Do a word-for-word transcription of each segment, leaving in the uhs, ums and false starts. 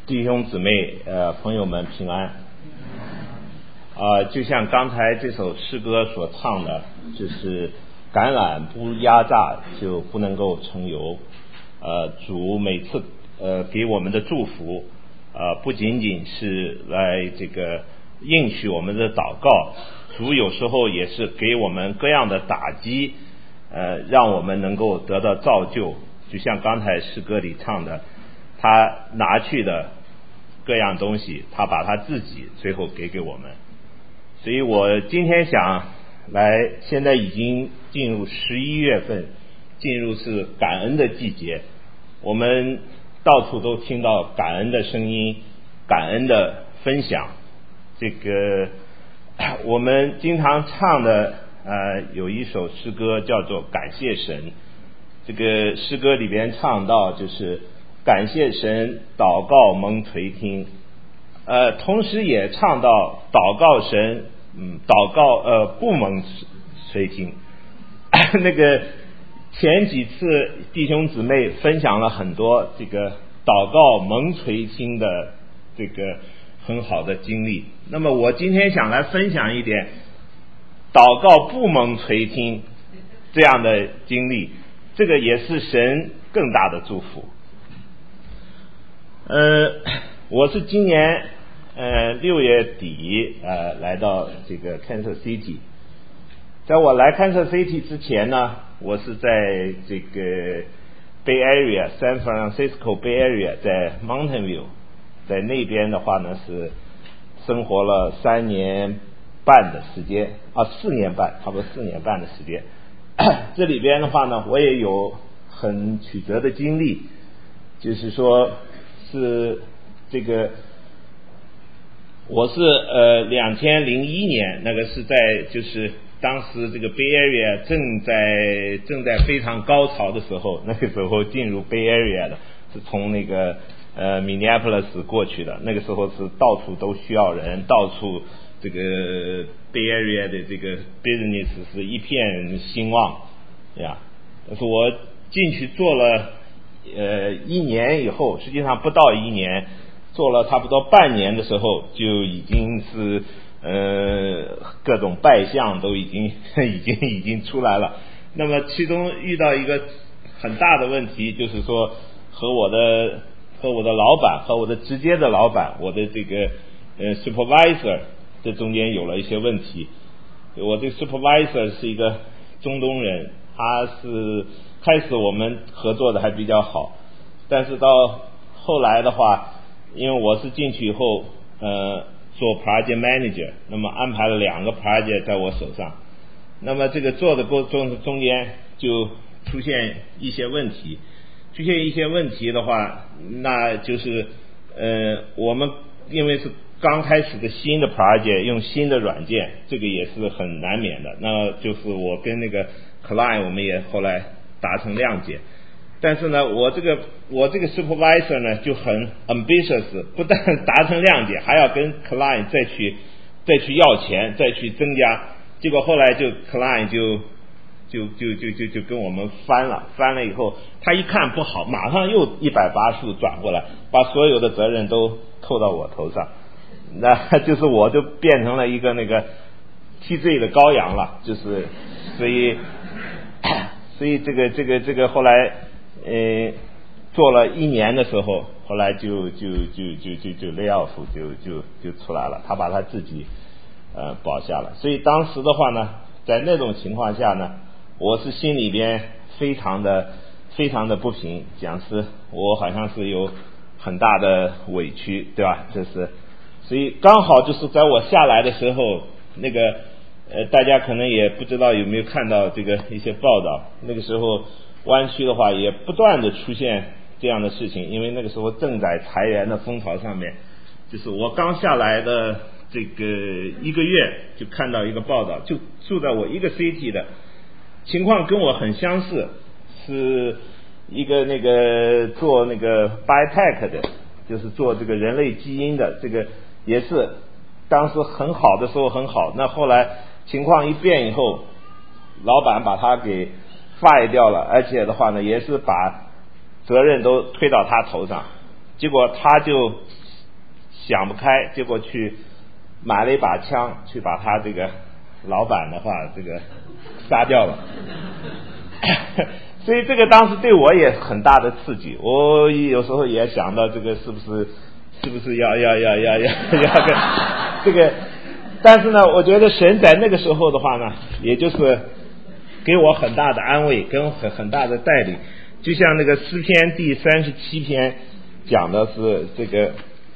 弟兄姊妹呃朋友们平安。啊、呃，就像刚才这首诗歌所唱的，就是橄榄不压榨就不能够成油。呃，主每次呃给我们的祝福，呃不仅仅是来这个应许我们的祷告，主有时候也是给我们各样的打击，呃让我们能够得到造就。就像刚才诗歌里唱的，他拿去的各样东西，他把他自己最后给给我们。所以我今天想来，现在已经进入十一月份，进入是感恩的季节，我们到处都听到感恩的声音，感恩的分享。这个我们经常唱的呃有一首诗歌叫做感谢神，这个诗歌里边唱到就是感谢神，祷告蒙垂听，呃同时也唱到祷告神嗯，祷告呃不蒙垂听。那个前几次弟兄姊妹分享了很多这个祷告蒙垂听的这个很好的经历。那么我今天想来分享一点祷告不蒙垂听这样的经历，这个也是神更大的祝福。呃，我是今年呃六月底呃来到这个 Kansas City。在我来 Kansas City 之前呢，我是在这个 Bay Area San Francisco Bay Area 在 Mountain View， 在那边的话呢是生活了三年半的时间啊，四年半，差不多四年半的时间。这里边的话呢，我也有很曲折的经历，就是说是这个。我是呃两千零一年，那个是在就是当时这个 Bay Area 正在正在非常高潮的时候，那个时候进入 Bay Area 的，是从那个呃 Minneapolis 过去的，那个时候是到处都需要人，到处这个 Bay Area 的这个 business 是一片兴旺呀。但是我进去做了呃一年以后，实际上不到一年。做了差不多半年的时候，就已经是呃各种败相都已经已经已经出来了。那么其中遇到一个很大的问题，就是说和我的和我的老板和我的直接的老板，我的这个呃 supervisor 这中间有了一些问题。我这个 supervisor 是一个中东人，他是开始我们合作的还比较好，但是到后来的话，因为我是进去以后呃做 project manager， 那么安排了两个 project 在我手上，那么这个做的过程中间就出现一些问题，出现一些问题的话，那就是呃我们因为是刚开始的新的 project， 用新的软件，这个也是很难免的，那就是我跟那个 client 我们也后来达成谅解。但是呢，我这个我这个 supervisor 呢就很 ambitious， 不但达成谅解，还要跟 client 再去再去要钱，再去增加。结果后来就 client 就就就就就就跟我们翻了，翻了以后，他一看不好，马上又一百八十度转过来，把所有的责任都扣到我头上。那就是我就变成了一个那个替罪的羔羊了，就是所以所以这个这个这个后来。呃，做了一年的时候，后来就就就就就就 lay off 就就就出来了，他把他自己呃保下了。所以当时的话呢，在那种情况下呢，我是心里边非常的非常的不平，讲是我好像是有很大的委屈，对吧？这是，所以刚好就是在我下来的时候，那个呃大家可能也不知道有没有看到这个一些报道，那个时候。湾区的话也不断的出现这样的事情，因为那个时候正在裁员的风潮上面，就是我刚下来的这个一个月就看到一个报道，就住在我一个 city 的情况跟我很相似，是一个那个做那个 biotech 的，就是做这个人类基因的，这个也是当时很好的时候很好，那后来情况一变以后，老板把他给fire掉了，而且的话呢，也是把责任都推到他头上。 结果他就想不开，结果去买了一把枪，去把他这个老板的话这个杀掉了。所以这个当时对我也很大的刺激，我有时候也想到这个是不是是不是要要要要要要个这个，但是呢，我觉得神在那个时候的话呢，也就是给我很大的安慰，跟很很大的带领。就像那个诗篇第三十七篇讲的是这个，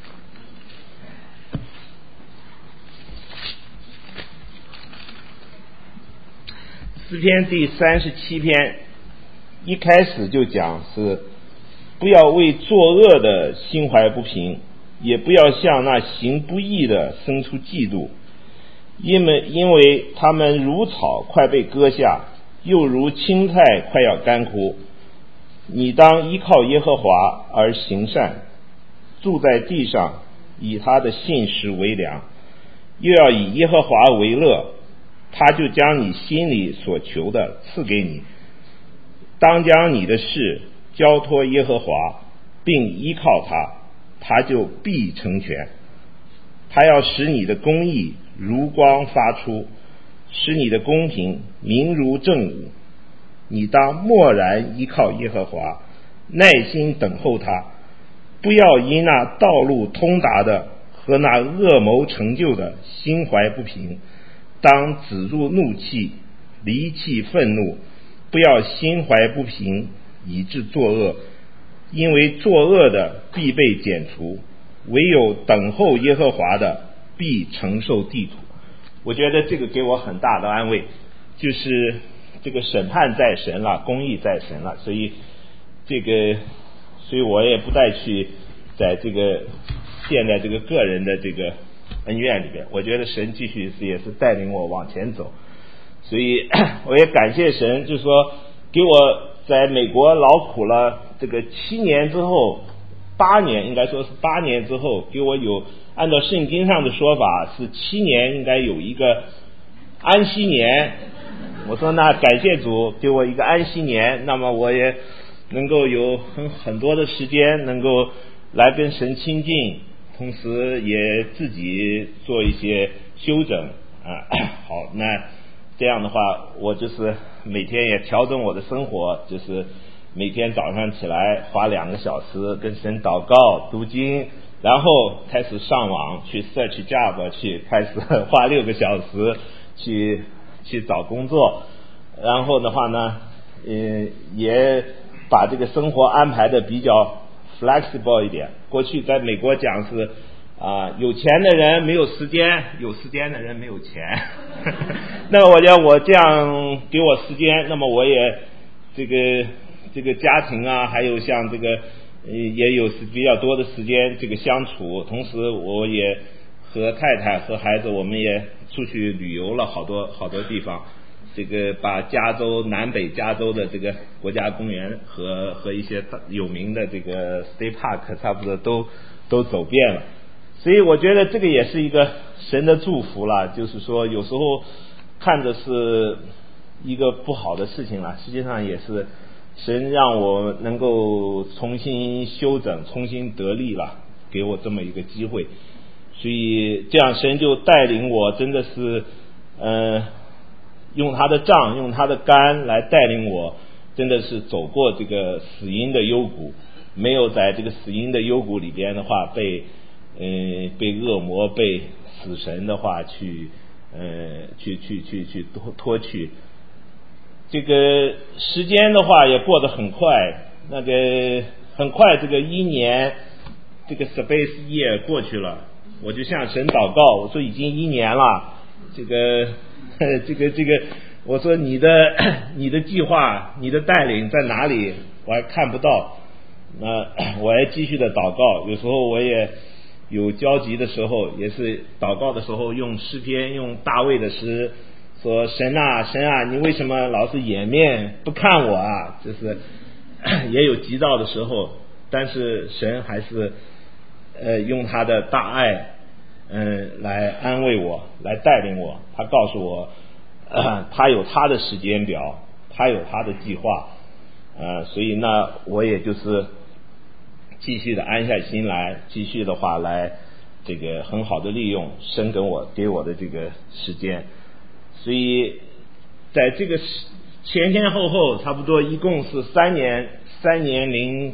诗篇第三十七篇一开始就讲是不要为作恶的心怀不平，也不要向那行不义的生出嫉妒，因为因为他们如草快被割下，又如青菜快要干枯。你当依靠耶和华而行善，住在地上，以他的信实为粮，又要以耶和华为乐，他就将你心里所求的赐给你。当将你的事交托耶和华，并依靠他，他就必成全。他要使你的公义如光发出，使你的公平明如正午。你当默然依靠耶和华，耐心等候他，不要因那道路通达的和那恶谋成就的心怀不平，当止住怒气，离弃愤怒，不要心怀不平以致作恶，因为作恶的必被剪除，唯有等候耶和华的必承受地土。我觉得这个给我很大的安慰，就是这个审判在神了，公义在神了，所以这个所以我也不再去在这个陷在这个个人的这个恩怨里边，我觉得神继续是也是带领我往前走，所以我也感谢神，就是说给我在美国劳苦了这个七年之后，八年应该说是八年之后，给我有按照圣经上的说法是七年应该有一个安息年。我说那感谢主给我一个安息年，那么我也能够有很很多的时间能够来跟神亲近，同时也自己做一些修整啊。好，那这样的话我就是每天也调整我的生活，就是每天早上起来花两个小时跟神祷告读经，然后开始上网去 search job， 去开始花六个小时去去找工作，然后的话呢呃也把这个生活安排的比较 flexible 一点。过去在美国讲是啊、呃，有钱的人没有时间，有时间的人没有钱。那么我觉得我这样给我时间，那么我也这个这个家庭啊，还有像这个呃也有比较多的时间这个相处，同时我也和太太和孩子我们也出去旅游了好多好多地方，这个把加州南北加州的这个国家公园和和一些有名的这个 state park 差不多都都走遍了。所以我觉得这个也是一个神的祝福了，就是说有时候看着是一个不好的事情了，实际上也是神让我能够重新修整，重新得力了，给我这么一个机会。所以这样神就带领我，真的是呃用他的杖用他的竿来带领我，真的是走过这个死荫的幽谷，没有在这个死荫的幽谷里边的话被呃被恶魔被死神的话去呃去去去去拖拖去。这个时间的话也过得很快，那个很快这个一年这个 space year 过去了，我就向神祷告，我说已经一年了，这个这个这个我说你的你的计划你的带领在哪里我还看不到，那我还继续的祷告，有时候我也有焦急的时候，也是祷告的时候用诗篇用大卫的诗说神啊神啊你为什么老是掩面不看我啊，就是也有急躁的时候，但是神还是呃用他的大爱嗯、呃、来安慰我来带领我，他告诉我、呃、他有他的时间表，他有他的计划呃所以呢我也就是继续的安下心来，继续的话来这个很好的利用神给我给我的这个时间。所以在这个前前后后差不多一共是三年三年零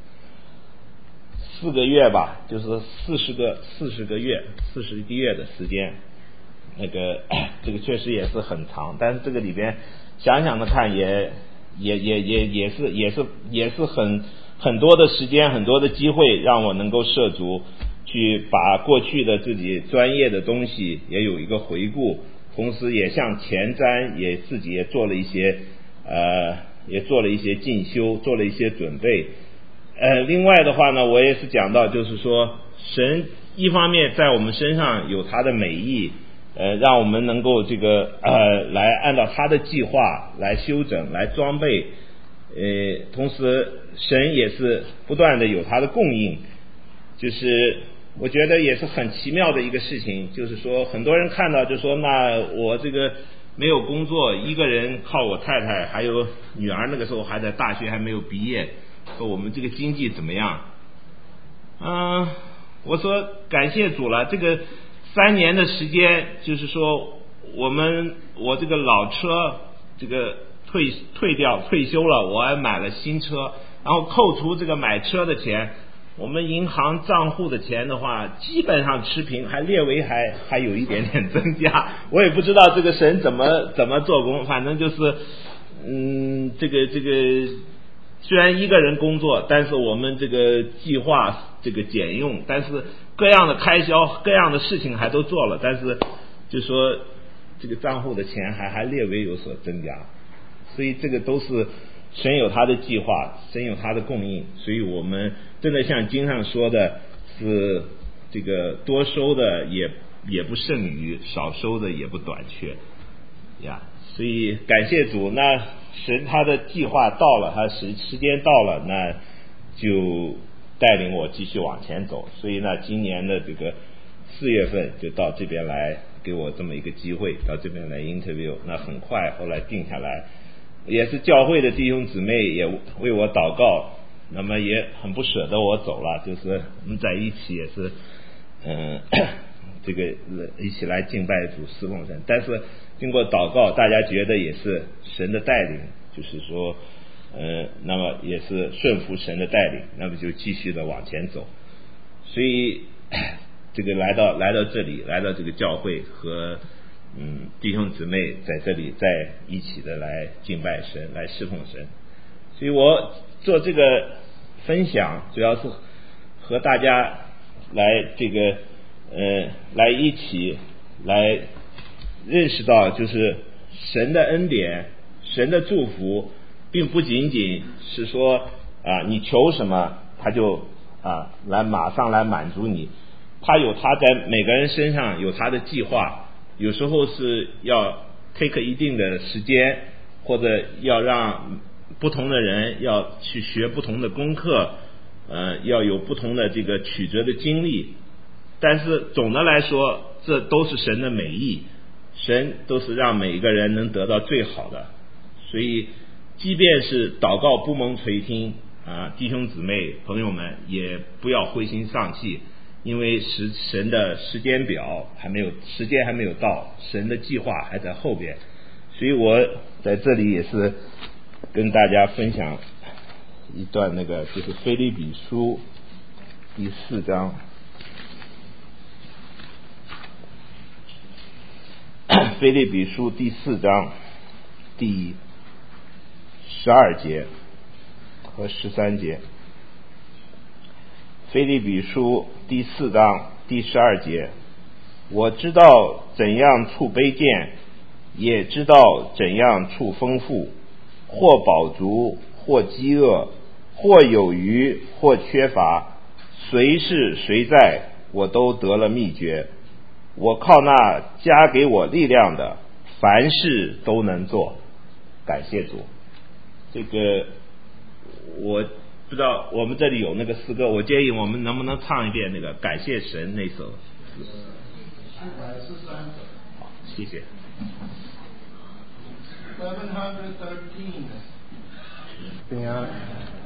四个月吧，就是四十个四十个月四十个月的时间，那个这个确实也是很长，但是这个里边想想的看也也也也也是也是也是很很多的时间，很多的机会让我能够涉足去把过去的自己专业的东西也有一个回顾，同时也向前瞻，也自己也做了一些呃也做了一些进修，做了一些准备。呃，另外的话呢，我也是讲到，就是说，神一方面在我们身上有他的美意，呃，让我们能够这个呃来按照他的计划来修整、来装备，呃，同时神也是不断的有他的供应，就是我觉得也是很奇妙的一个事情，就是说很多人看到就说，那我这个没有工作，一个人靠我太太还有女儿，那个时候还在大学还没有毕业。说我们这个经济怎么样？嗯，我说感谢主了，这个三年的时间，就是说我们我这个老车这个退退掉退休了，我还买了新车，然后扣除这个买车的钱，我们银行账户的钱的话，基本上持平，还略微还还有一点点增加。我也不知道这个神怎么怎么做工，反正就是嗯，这个这个。虽然一个人工作，但是我们这个计划这个简用，但是各样的开销各样的事情还都做了，但是就说这个账户的钱还还略微有所增加，所以这个都是神有他的计划，神有他的供应，所以我们真的像经上说的是这个多收的也也不剩余，少收的也不短缺呀，所以感谢主，那神他的计划到了，他时时间到了，那就带领我继续往前走。所以呢，今年的这个四月份就到这边来，给我这么一个机会，到这边来 interview。那很快后来定下来，也是教会的弟兄姊妹也为我祷告，那么也很不舍得我走了，就是我们在一起也是嗯。这个一起来敬拜主侍奉神，但是经过祷告，大家觉得也是神的带领，就是说呃，那么也是顺服神的带领，那么就继续的往前走。所以这个来到来到这里，来到这个教会和嗯弟兄姊妹在这里在一起的来敬拜神，来侍奉神。所以我做这个分享，主要是和大家来这个呃，来一起来认识到，就是神的恩典，神的祝福，并不仅仅是说啊，你求什么他就啊来马上来满足你，他有他在每个人身上有他的计划，有时候是要 take 一定的时间，或者要让不同的人要去学不同的功课，呃，要有不同的这个曲折的经历。但是总的来说，这都是神的美意，神都是让每一个人能得到最好的。所以即便是祷告不蒙垂听啊，弟兄姊妹朋友们也不要灰心丧气，因为时神的时间表还没有时间还没有到，神的计划还在后边。所以我在这里也是跟大家分享一段那个就是腓立比书第四章，腓立比书第四章第十二节和十三节。腓立比书第四章第十二节，我知道怎样处卑贱，也知道怎样处丰富，或饱足，或饥饿，或有余，或缺乏，随是随在，我都得了秘诀。我靠那加给我力量的，凡事都能做。感谢主。这个我不知道我们这里有那个诗歌，我建议我们能不能唱一遍那个感谢神那首诗。好，谢谢。 seven hundred thirteen. Yeah.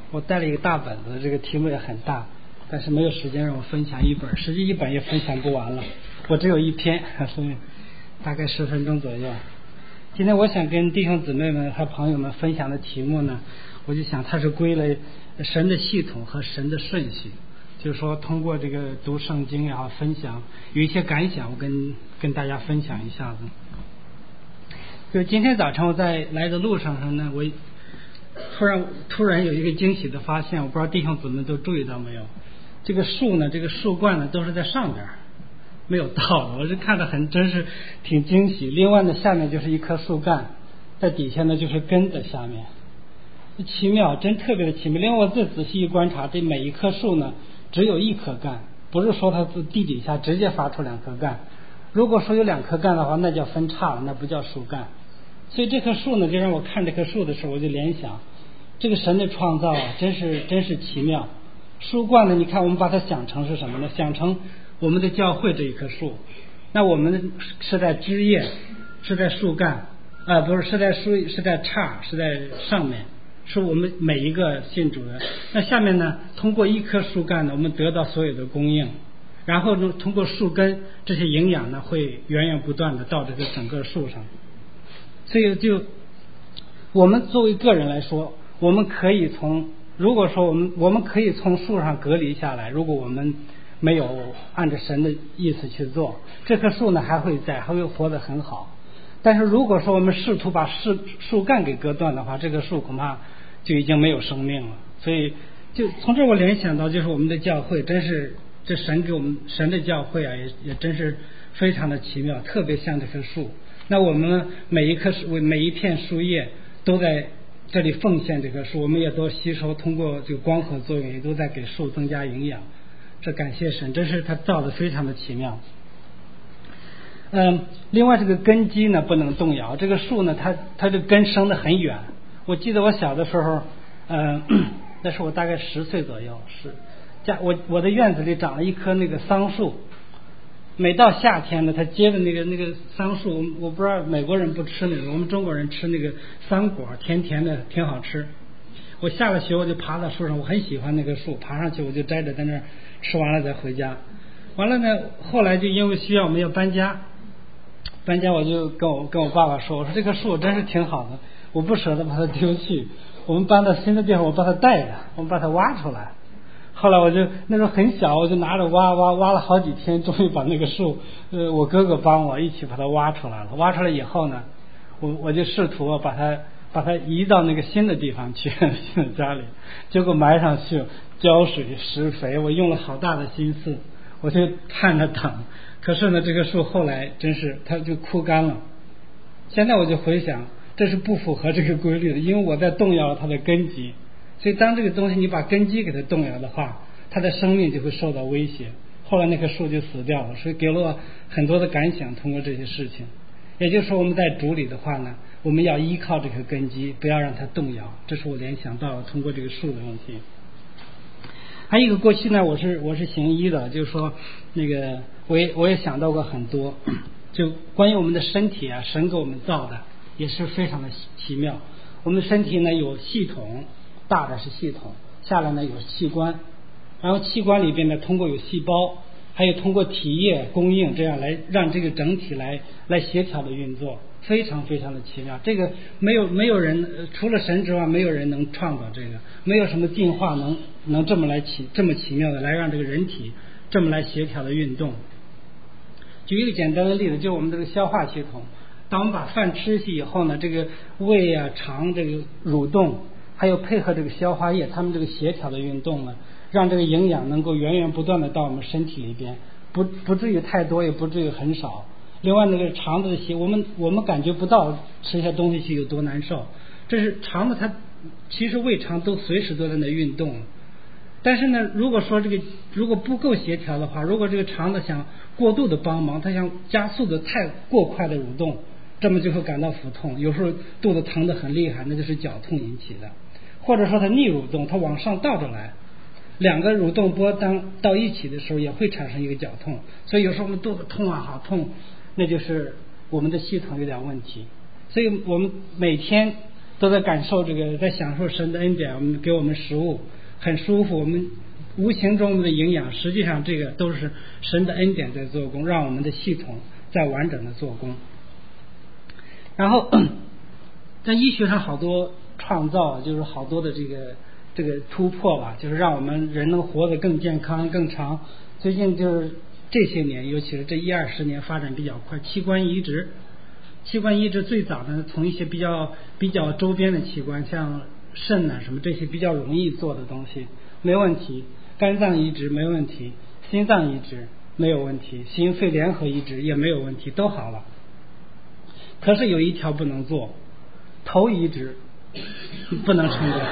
我带了一个大本子，这个题目也很大，但是没有时间让我分享一本，实际一本也分享不完了，我只有一篇，所以大概十分钟左右。今天我想跟弟兄姊妹们和朋友们分享的题目呢，我就想它是归类神的系统和神的顺序，就是说通过这个读圣经也好，分享有一些感想，我跟跟大家分享一下子。就今天早晨我在来的路上呢，我突然突然有一个惊喜的发现，我不知道弟兄姊妹都注意到没有，这个树呢，这个树冠呢都是在上边没有到的，我是看得很真是挺惊喜。另外呢，下面就是一棵树干，在底下呢就是根在下面，奇妙，真特别的奇妙。另外我再仔细一观察，这每一棵树呢只有一颗干，不是说它地底下直接发出两颗干，如果说有两颗干的话，那叫分叉了，那不叫树干。所以这棵树呢，就让我看这棵树的时候，我就联想，这个神的创造啊，真是真是奇妙。树冠呢，你看我们把它想成是什么呢？想成我们的教会这一棵树，那我们是在枝叶，是在树干啊、呃，不是是在树，是在叉，是在上面，是我们每一个信主的。那下面呢，通过一棵树干呢，我们得到所有的供应，然后呢，通过树根这些营养呢，会源源不断的到这个整个树上。所以就我们作为个人来说，我们可以从如果说我们我们可以从树上隔离下来，如果我们没有按照神的意思去做，这棵树呢还会在，还会活得很好。但是如果说我们试图把树树干给割断的话，这棵树恐怕就已经没有生命了。所以就从这我联想到，就是我们的教会真是这神给我们神的教会啊，也也真是非常的奇妙，特别像这棵树。那我们每一棵树每一片树叶都在这里奉献这棵树，我们也都吸收，通过这个光合作用也都在给树增加营养。这感谢神，真是他造的非常的奇妙。嗯，另外这个根基呢不能动摇，这个树呢它它的根生得很远。我记得我小的时候，嗯，那是我大概十岁左右，是家我我的院子里长了一棵那个桑树。每到夏天呢，它结的那个那个桑树，我不知道美国人不吃那个，我们中国人吃那个桑果，甜甜的，挺好吃。我下了学我就爬到树上，我很喜欢那棵树，爬上去我就摘着在那儿吃完了再回家。完了呢，后来就因为需要我们要搬家，搬家我就跟我跟我爸爸说，我说这棵树真是挺好的，我不舍得把它丢弃，我们搬到新的地方，我把它带着，我们把它挖出来。后来我就那时候很小，我就拿着挖挖挖了好几天，终于把那个树，呃，我哥哥帮我一起把它挖出来了。挖出来以后呢，我我就试图把它把它移到那个新的地方去，新的家里，结果埋上去，浇水施肥，我用了好大的心思，我就看着等。可是呢，这个树后来真是它就枯干了。现在我就回想，这是不符合这个规律的，因为我在动摇它的根基。所以当这个东西你把根基给它动摇的话，它的生命就会受到威胁。后来那棵树就死掉了，所以给了我很多的感想。通过这些事情，也就是说我们在主里的话呢，我们要依靠这个根基，不要让它动摇。这是我联想到通过这个树的问题。还有一个过去呢，我是我是行医的，就是说那个我也我也想到过很多，就关于我们的身体啊，神给我们造的也是非常的奇妙。我们的身体呢有系统，大的是系统，下来呢有器官，然后器官里边呢通过有细胞，还有通过体液供应，这样来让这个整体来来协调的运作，非常非常的奇妙。这个没有没有人除了神之外，没有人能创造这个，没有什么进化能能这么来奇这么奇妙的来让这个人体这么来协调的运动。举一个简单的例子，就是我们这个消化系统，当我们把饭吃下去以后呢，这个胃啊肠这个蠕动，还有配合这个消化液，它们这个协调的运动呢，让这个营养能够源源不断的到我们身体里边，不不至于太多，也不至于很少。另外那个肠子的血，我们我们感觉不到吃下东西去有多难受，这是肠子它其实胃肠都随时都在那运动。但是呢，如果说这个如果不够协调的话，如果这个肠子想过度的帮忙，它想加速的太过快的蠕动，这么就会感到腹痛，有时候肚子疼得很厉害，那就是绞痛引起的。或者说它逆蠕动，它往上倒着来，两个蠕动波当到一起的时候也会产生一个绞痛。所以有时候我们肚子痛啊好痛，那就是我们的系统有点问题。所以我们每天都在感受这个，在享受神的恩典，我们给我们食物很舒服，我们无形中的营养，实际上这个都是神的恩典在做工，让我们的系统在完整的做工。然后在医学上好多创造，就是好多的这个这个突破吧，就是让我们人能活得更健康更长。最近就是这些年，尤其是这一二十年发展比较快，器官移植器官移植最早呢，从一些比较比较周边的器官，像肾啊什么这些比较容易做的东西没问题，肝脏移植没问题，心脏移植没有问题，心肺联合移植也没有问题，都好了。可是有一条不能做，头移植不能成功。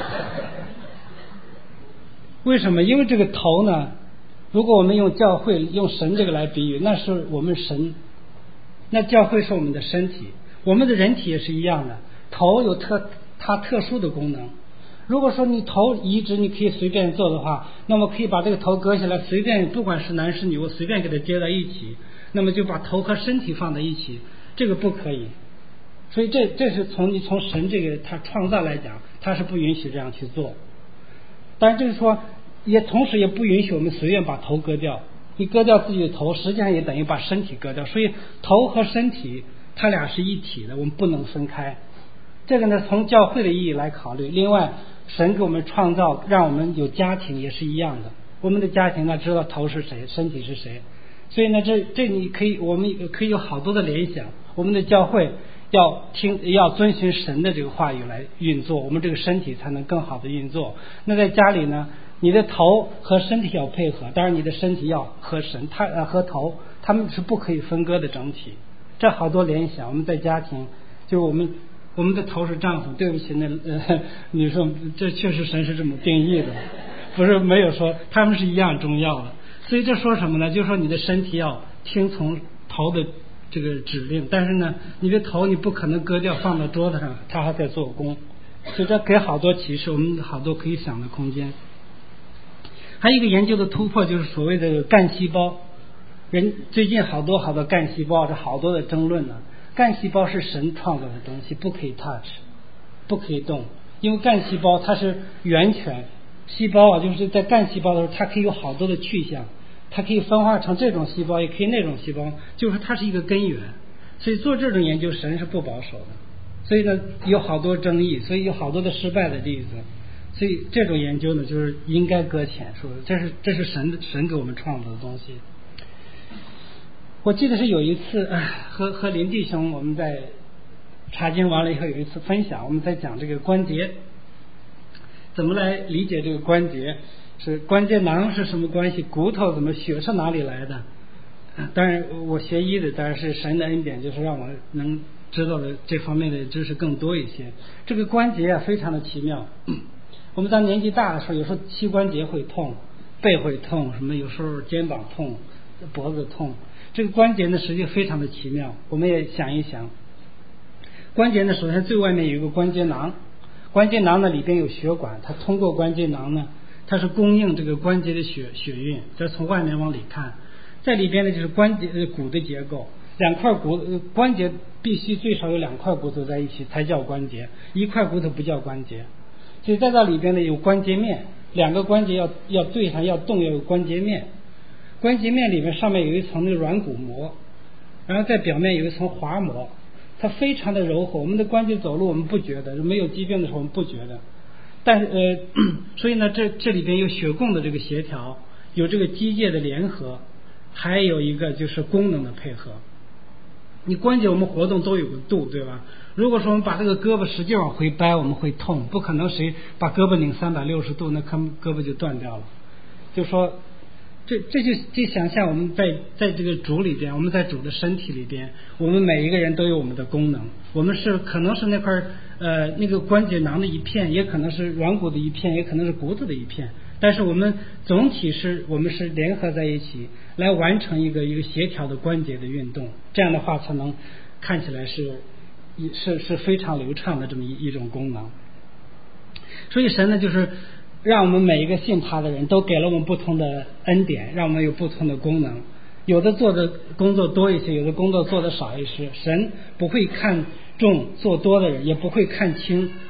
为什么？因为这个头呢，如果我们用教会用神这个来比喻，那是我们神，那教会是我们的身体，我们的人体也是一样的，头有特它特殊的功能。如果说你头移植你可以随便做的话，那么可以把这个头割下来，随便不管是男是女，我随便给它接在一起，那么就把头和身体放在一起，这个不可以。所以这这是从你从神这个他创造来讲，他是不允许这样去做。但是就是说，也同时也不允许我们随便把头割掉。你割掉自己的头，实际上也等于把身体割掉。所以头和身体它俩是一体的，我们不能分开。这个呢，从教会的意义来考虑。另外，神给我们创造，让我们有家庭也是一样的。我们的家庭呢，知道头是谁，身体是谁。所以呢，这这你可以，我们可以有好多的联想。我们的教会要听，要遵循神的这个话语来运作，我们这个身体才能更好的运作。那在家里呢，你的头和身体要配合，当然你的身体要和神，它呃和头，他们是不可以分割的整体。这好多联想。我们在家庭，就是我们我们的头是丈夫，对不起，那呃你说这确实神是这么定义的，不是没有说他们是一样重要的。所以这说什么呢？就是说你的身体要听从头的这个指令，但是呢，你的头你不可能割掉放到桌子上，它还在做工。所以这给好多启示，我们好多可以想的空间。还有一个研究的突破，就是所谓的干细胞。人最近好多好多干细胞，这好多的争论呢。干细胞是神创造的东西，不可以 touch， 不可以动，因为干细胞它是源泉。细胞啊，就是在干细胞的时候，它可以有好多的去向，它可以分化成这种细胞，也可以那种细胞，就是它是一个根源。所以做这种研究，神是不保守的。所以呢，有好多争议，所以有好多的失败的例子。所以这种研究呢，就是应该搁浅，说这是这是神神给我们创造的东西。我记得是有一次和和林弟兄我们在查经完了以后有一次分享，我们在讲这个关节，怎么来理解这个关节，是关节囊是什么关系，骨头怎么，血是哪里来的。当然我学医的，当然是神的恩典，就是让我能知道的这方面的知识更多一些。这个关节啊非常的奇妙。我们当年纪大的时候，有时候膝关节会痛，背会痛，什么有时候肩膀痛，脖子痛。这个关节呢实际非常的奇妙。我们也想一想，关节呢首先最外面有一个关节囊，关节囊呢里边有血管，它通过关节囊呢，它是供应这个关节的血血运，这从外面往里看。在里边呢就是关节、呃、骨的结构，两块骨、呃、关节必须最少有两块骨头在一起才叫关节，一块骨头不叫关节。所以在这里边呢有关节面，两个关节要要对上要动要有关节面，关节面里面上面有一层那个软骨膜，然后在表面有一层滑膜，它非常的柔和。我们的关节走路我们不觉得，没有疾病的时候我们不觉得，但是呃，所以呢这这里边有血供的这个协调，有这个机械的联合，还有一个就是功能的配合。你关节我们活动都有个度，对吧？如果说我们把这个胳膊使劲往回掰，我们会痛，不可能谁把胳膊拧三百六十度，那胳膊就断掉了。就说这这就就想象我们在在这个主里边，我们在主的身体里边，我们每一个人都有我们的功能。我们是可能是那块呃那个关节囊的一片，也可能是软骨的一片，也可能是骨头的一片，但是我们总体是我们是联合在一起来完成一个一个协调的关节的运动，这样的话才能看起来是是是非常流畅的这么一一种功能。所以神呢就是让我们每一个信他的人都给了我们不同的恩典，让我们有不同的功能，有的做的工作多一些，有的工作做的少一些。神不会看重做多的人，也不会看轻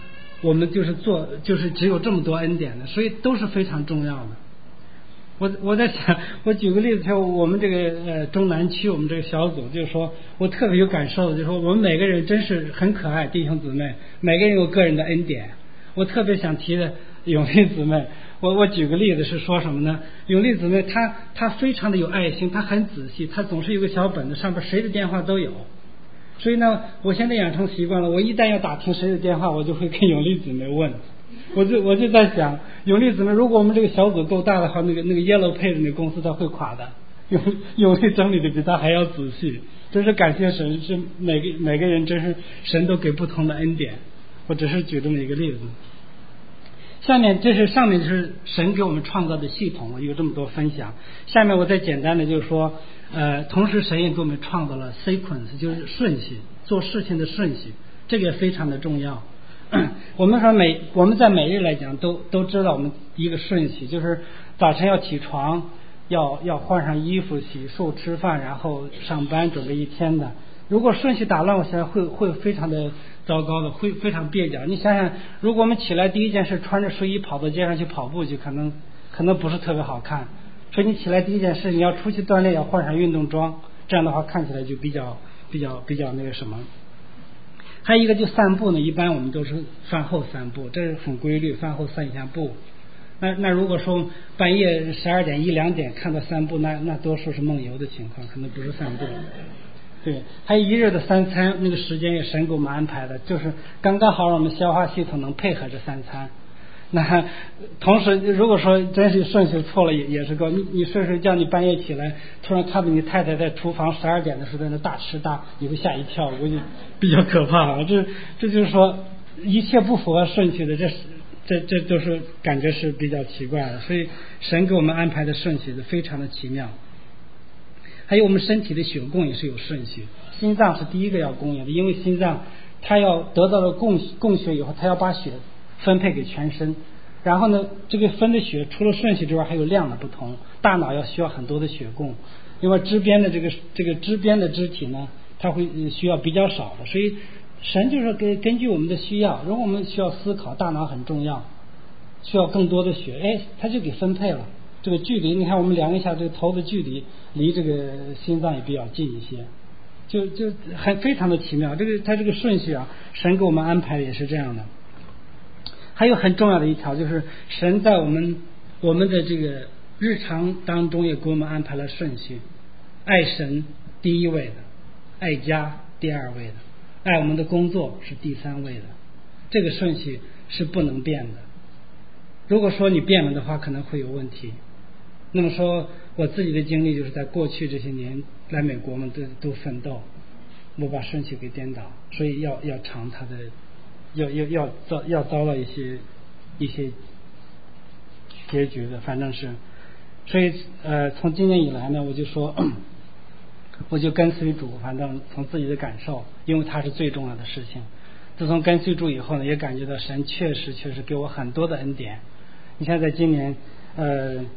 我们就是做就是只有这么多恩典的，所以都是非常重要的。我我在想，我举个例子，像我们这个呃中南区我们这个小组，就是说我特别有感受的，就是说我们每个人真是很可爱，弟兄姊妹，每个人有个人的恩典。我特别想提的永利姊妹，我我举个例子是说什么呢？永利姊妹她她非常的有爱心，她很仔细，她总是有个小本子，上边谁的电话都有。所以呢，我现在养成习惯了，我一旦要打听谁的电话，我就会跟永利姊妹问。我就我就在想，永利姊妹，如果我们这个小组够大的话，那个那个 Yellow Page 那个公司它会垮的。永永利整理的比他还要仔细，真是感谢神，是每个每个人真是神都给不同的恩典。我只是举这么一个例子。下面这是上面是神给我们创造的系统，我有这么多分享。下面我再简单的就是说，呃，同时神也给我们创造了 sequence， 就是顺序，做事情的顺序，这个也非常的重要。我们说每我们在每日来讲都都知道我们一个顺序，就是早晨要起床，要要换上衣服、洗漱、吃饭，然后上班准备一天的。如果顺序打乱，我想会会非常的糟糕的，会非常蹩脚。你想想，如果我们起来第一件事穿着睡衣跑到街上去跑步去，可能可能不是特别好看。所以你起来第一件事，你要出去锻炼，要换上运动装，这样的话看起来就比较比较比较那个什么。还有一个就散步呢，一般我们都是饭后散步，这是很规律，饭后散一下步。那那如果说半夜十二点一两点看到散步，那那多数是梦游的情况，可能不是散步。对，还有一日的三餐，那个时间也神给我们安排的，就是刚刚好让我们消化系统能配合这三餐。那同时如果说真是顺序错了也也是够，你你睡睡觉，你半夜起来突然看到你太太在厨房十二点的时候在那大吃大，你会吓一跳，估计比较可怕啊。这这就是说一切不符合顺序的，这这这都是感觉是比较奇怪的。所以神给我们安排的顺序是非常的奇妙。还有我们身体的血供也是有顺序，心脏是第一个要供应的，因为心脏它要得到了供供血以后，它要把血分配给全身。然后呢，这个分的血除了顺序之外还有量的不同，大脑要需要很多的血供，因为肢边的这个这个肢边的肢体呢，它会需要比较少的。所以神就是根根据我们的需要，如果我们需要思考，大脑很重要，需要更多的血，哎，它就给分配了。这个距离，你看我们量一下，这个头的距离离这个心脏也比较近一些，就就很非常的奇妙。这个它这个顺序啊，神给我们安排的也是这样的。还有很重要的一条就是神在我们我们的这个日常当中也给我们安排了顺序，爱神第一位的，爱家第二位的，爱我们的工作是第三位的，这个顺序是不能变的。如果说你变了的话，可能会有问题。那么说我自己的经历就是在过去这些年来美国嘛，都都奋斗，我把顺序给颠倒，所以要要尝它的，要要要遭要遭到一些一些结局的，反正是。所以呃，从今年以来呢，我就说，我就跟随主，反正从自己的感受，因为它是最重要的事情。自从跟随主以后呢，也感觉到神确实确实给我很多的恩典。你像在今年呃。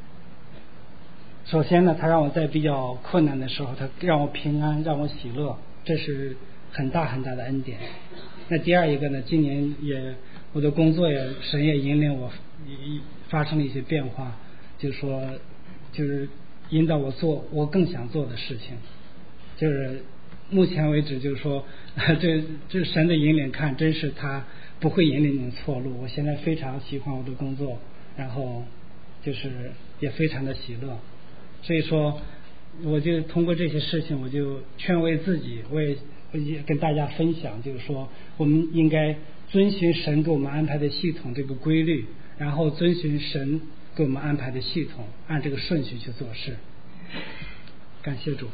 首先呢，他让我在比较困难的时候，他让我平安，让我喜乐，这是很大很大的恩典。那第二一个呢，今年也我的工作也神也引领我发生了一些变化，就是说就是引导我做我更想做的事情。就是目前为止就是说这这神的引领看真是他不会引领你错路。我现在非常喜欢我的工作，然后就是也非常的喜乐。所以说我就通过这些事情，我就劝慰自己，我也我也跟大家分享，就是说我们应该遵循神给我们安排的系统这个规律，然后遵循神给我们安排的系统，按这个顺序去做事。感谢主。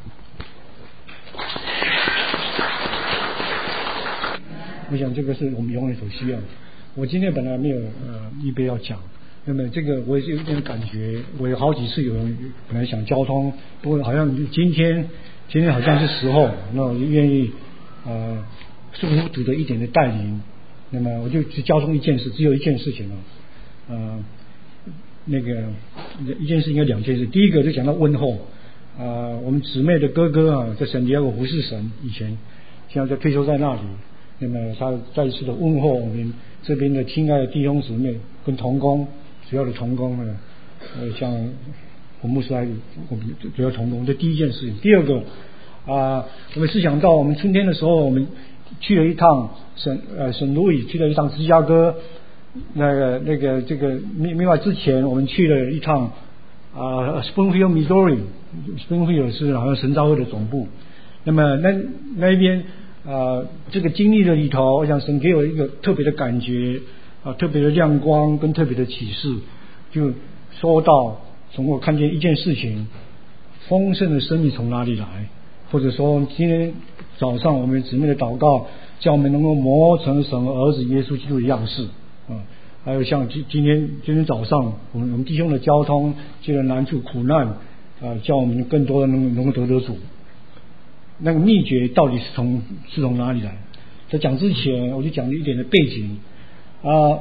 我想这个是我们永远所需要的。我今天本来没有呃预备要讲，那么这个我也有点感觉，我有好几次有人本来想交通，不过好像今天今天好像是时候，那我就愿意呃顺服主的一点的带领，那么我就只交通一件事，只有一件事情了，呃那个一件事应该两件事，第一个就讲到问候，呃我们姊妹的哥哥啊，在圣地亚哥服侍神以前，现在在退休在那里， 那么他再一次的问候我们这边的亲爱的弟兄姊妹跟同工，主要的同工呢，呃，像我们牧师来，我们主要同工，这第一件事情。第二个啊、呃，我们是想到我们春天的时候，我们去了一趟圣呃圣路易，去了一趟芝加哥，那个那个这个另另外之前我们去了一趟啊 Springfield Missouri，Springfield 是好像神召会的总部。那么那那一边啊、呃，这个经历的里头，我想神给我一个特别的感觉啊、呃，特别的亮光跟特别的启示，就说到从我看见一件事情，丰盛的生命从哪里来？或者说今天早上我们姊妹的祷告，叫我们能够磨成神儿子耶稣基督的样式啊。还有像今今天今天早上我们我们弟兄的交通这个难处苦难啊，叫我们更多的能能够得得主。那个秘诀到底是从是从哪里来？在讲之前，我就讲了一点的背景啊。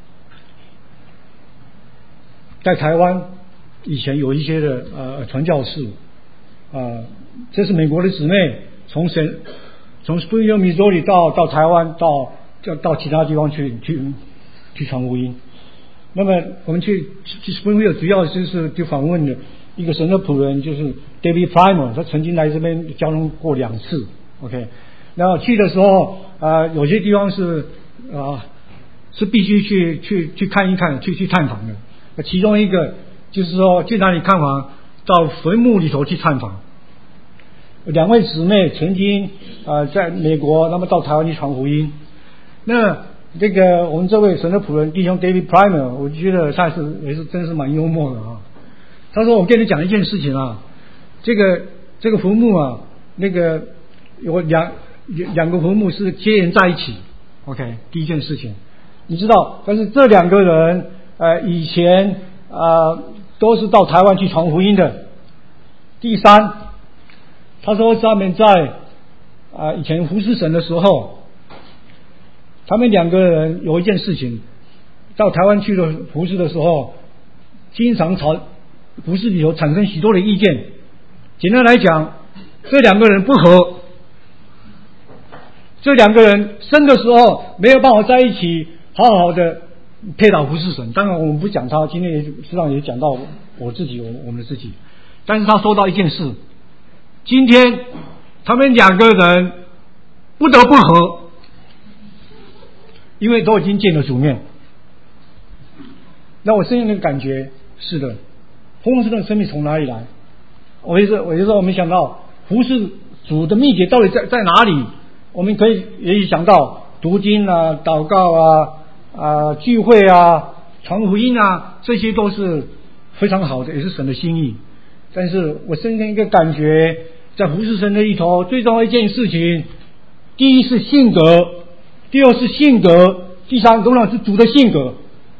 在台湾以前有一些的呃传教士啊，这是美国的姊妹从神从 Springfield Missouri 到到台湾到到到其他地方去去去传福音。那么我们去去 Springfield 主要就是就访问了一个神的仆人，就是 David Primer， 他曾经来这边交通过两次 OK， 然后去的时候呃有些地方是啊、呃、是必须去去去看一看去去探访的。其中一个就是说去哪里看访，到坟墓里头去探访。两位姊妹曾经呃在美国，那么到台湾去传福音。那这个我们这位神的仆人弟兄 David Primer， 我觉得他是也是真是蛮幽默的啊。他说我跟你讲一件事情啊，这个这个坟墓啊，那个有两两个坟墓是接连在一起 OK， 第一件事情你知道，但是这两个人呃以前呃都是到台湾去传福音的。第三，他说他们在啊、呃、以前服侍神的时候，他们两个人有一件事情，到台湾去的服侍的时候，经常吵服侍里头产生许多的意见。简单来讲，这两个人不合，这两个人生的时候没有办法在一起好好的配搭服侍神。当然我们不讲他，今天也实际上也讲到我自己，我我们自己。但是他说到一件事，今天他们两个人不得不和，因为都已经见了主面。那我深深的感觉是的，丰盛的生命从哪里来？我就说我就说我们想到服侍主的秘诀到底在在哪里？我们可以也许想到读经啊、祷告啊、啊聚会啊、传福音啊，这些都是非常好的，也是神的心意。但是我深深一个感觉，在服侍神的里头，最重要一件事情，第一是性格，第二是性格，第三当然是主的性格。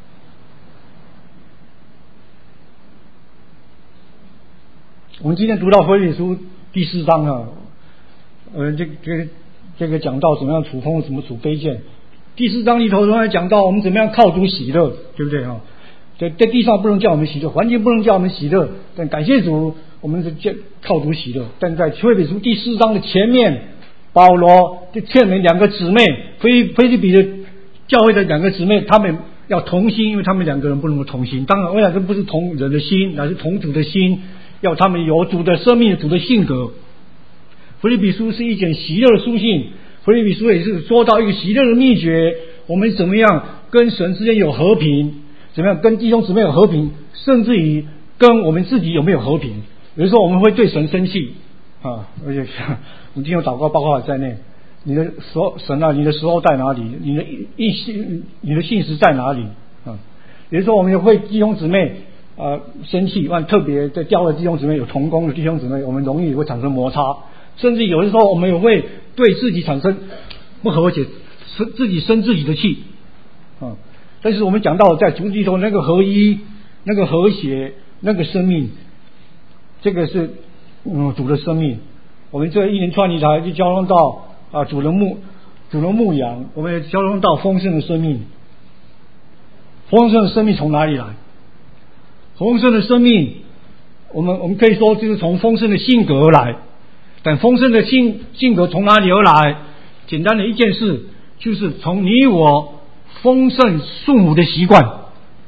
我们今天读到腓立比书第四章啊，呃，这这这个讲到怎么样处风，怎么处卑贱。第四章里头还讲到我们怎么样靠主喜乐，对不对啊？在在地上不能叫我们喜乐，环境不能叫我们喜乐，但感谢主，我们是靠主喜乐。但在腓立比书第四章的前面，保罗就劝勉两个姊妹，腓腓立比的教会的两个姊妹，他们要同心，因为他们两个人不能够同心。当然，我想这不是同人的心，乃是同主的心，要他们有主的生命、主的性格。腓立比书是一卷喜乐的书信，腓立比书也是说到一个喜乐的秘诀，我们怎么样跟神之间有和平，怎么样跟弟兄姊妹有和平，甚至于跟我们自己有没有和平。有的时候我们会对神生气啊，而且我们弟兄祷告包括在内，你的时候神啊，你的时候在哪里？你的意信，你的信实在哪里啊？有的时候我们也会弟兄姊妹啊生气，特别在教会弟兄姊妹有同工的弟兄姊妹，我们容易会产生摩擦。甚至有的时候我们也会对自己产生不和谐，自己生自己的气啊。但是我们讲到在主里头那个合一、那个和谐、那个生命，这个是嗯主的生命。我们这一连串以来就交通到啊主的牧主的牧羊，我们也交通到丰盛的生命。丰盛的生命从哪里来？丰盛的生命，我们我们可以说就是从丰盛的性格而来。但丰盛的性性格从哪里而来？简单的一件事， 就是从你我丰盛顺服的习惯。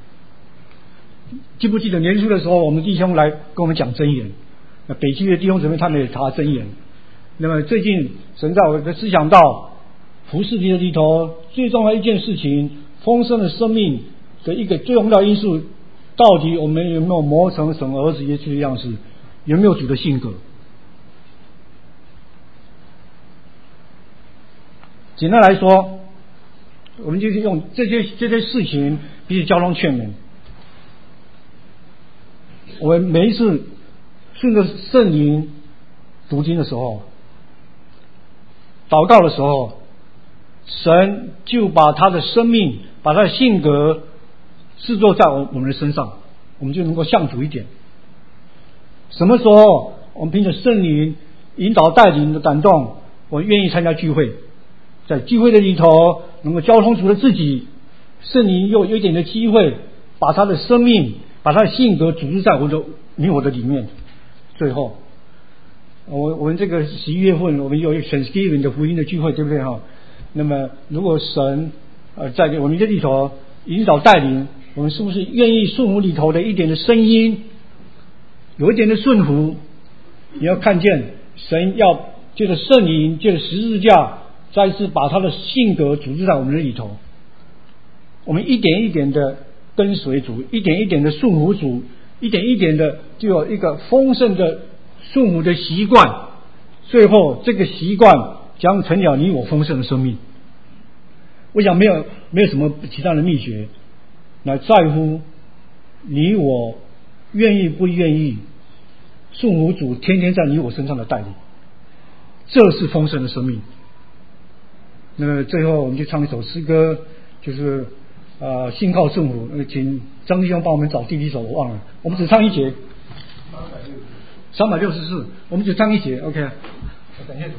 记不记得年初的时候，我们弟兄来跟我们讲箴言，那北区的弟兄姊妹他们也查箴言。那么最近神在我的思想到服事题的里头，最重要一件事情，丰盛的生命的一个最重要因素，到底我们有没有磨成神儿子耶稣的样式，有没有主的性格？简单来说，我们就是用这些这些事情彼此交通劝勉。我们每一次顺着圣灵读经的时候，祷告的时候，神就把他的生命，把他的性格制作在我们的身上，我们就能够像主一点。什么时候我们凭着圣灵引导带领的感动，我愿意参加聚会，在聚会的里头能够交通主的自己，圣灵又有一点的机会把他的生命，把他的性格组织在我的你我的里面。最后我我们这个十一月份我们有一个 Thanksgiving 的福音的聚会，对不对哈？那么如果神呃在我们这里头引导带领，我们是不是愿意顺服里头的一点的声音，有一点的顺服？你要看见神要借着圣灵，借着十字架，再一次把他的性格组织在我们的里头。我们一点一点的跟随主，一点一点的顺服主，一点一点的就有一个丰盛的顺服的习惯，最后这个习惯将成了你我丰盛的生命。我想没有没有什么其他的秘诀，来在乎你我愿意不愿意顺服主天天在你我身上的带领，这是丰盛的生命。那么最后我们就唱一首诗歌，就是呃信靠顺服。请张弟兄帮我们找第几首，我忘了，我们只唱一节，三百六十四，我们只唱一节 OK。 我感谢主。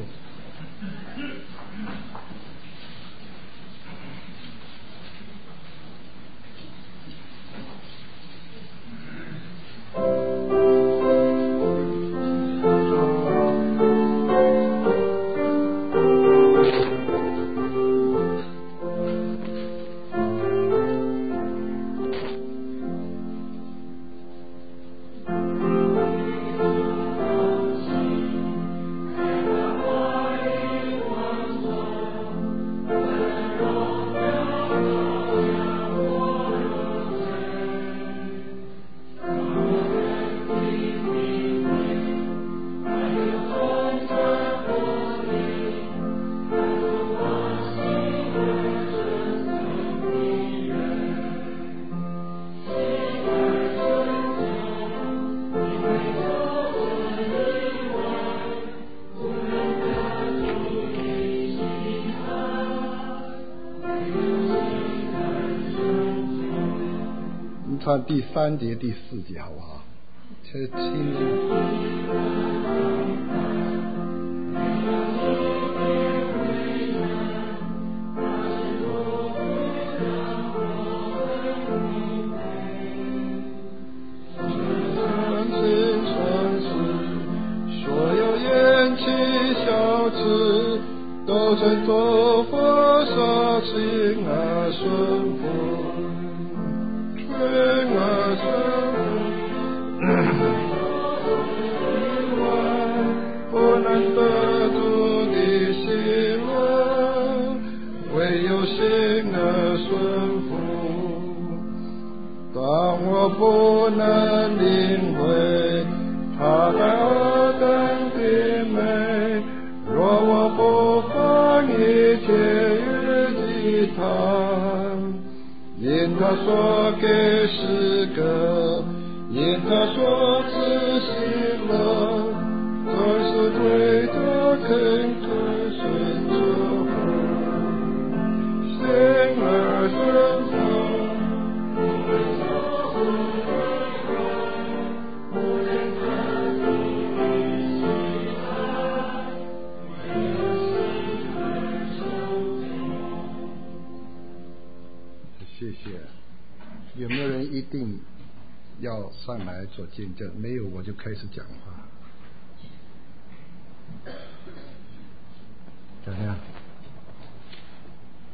看第三节第四节好不好？这听所有厌弃小子都曾做佛所行而顺服，不能得主的心啊，唯有心而顺服。当我不能领会他在何等的美，若我不放一切与祭坛，因他所给诗歌，因他所赐喜乐，总是对他恳恳顺着心而顺服。谢谢。有没有人一定要上来做见证？没有我就开始讲话。怎么样？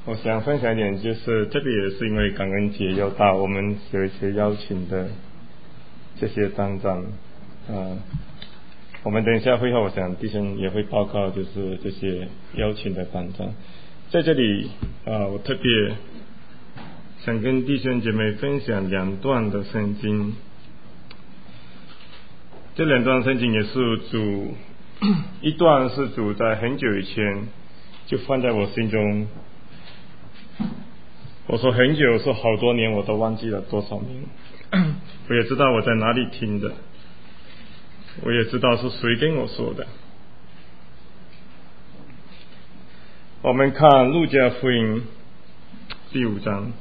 我想分享一点，就是特别也是因为感恩节要到，我们有一些邀请的这些单张啊、呃，我们等一下会后，我想弟兄也会报告，就是这些邀请的单张。在这里啊、呃，我特别想跟弟兄姐妹分享两段的圣经，这两段圣经也是主一段是主在很久以前就放在我心中。我说很久，说好多年，我都忘记了多少年。我也知道我在哪里听的，我也知道是谁跟我说的。我们看路加福音第五章。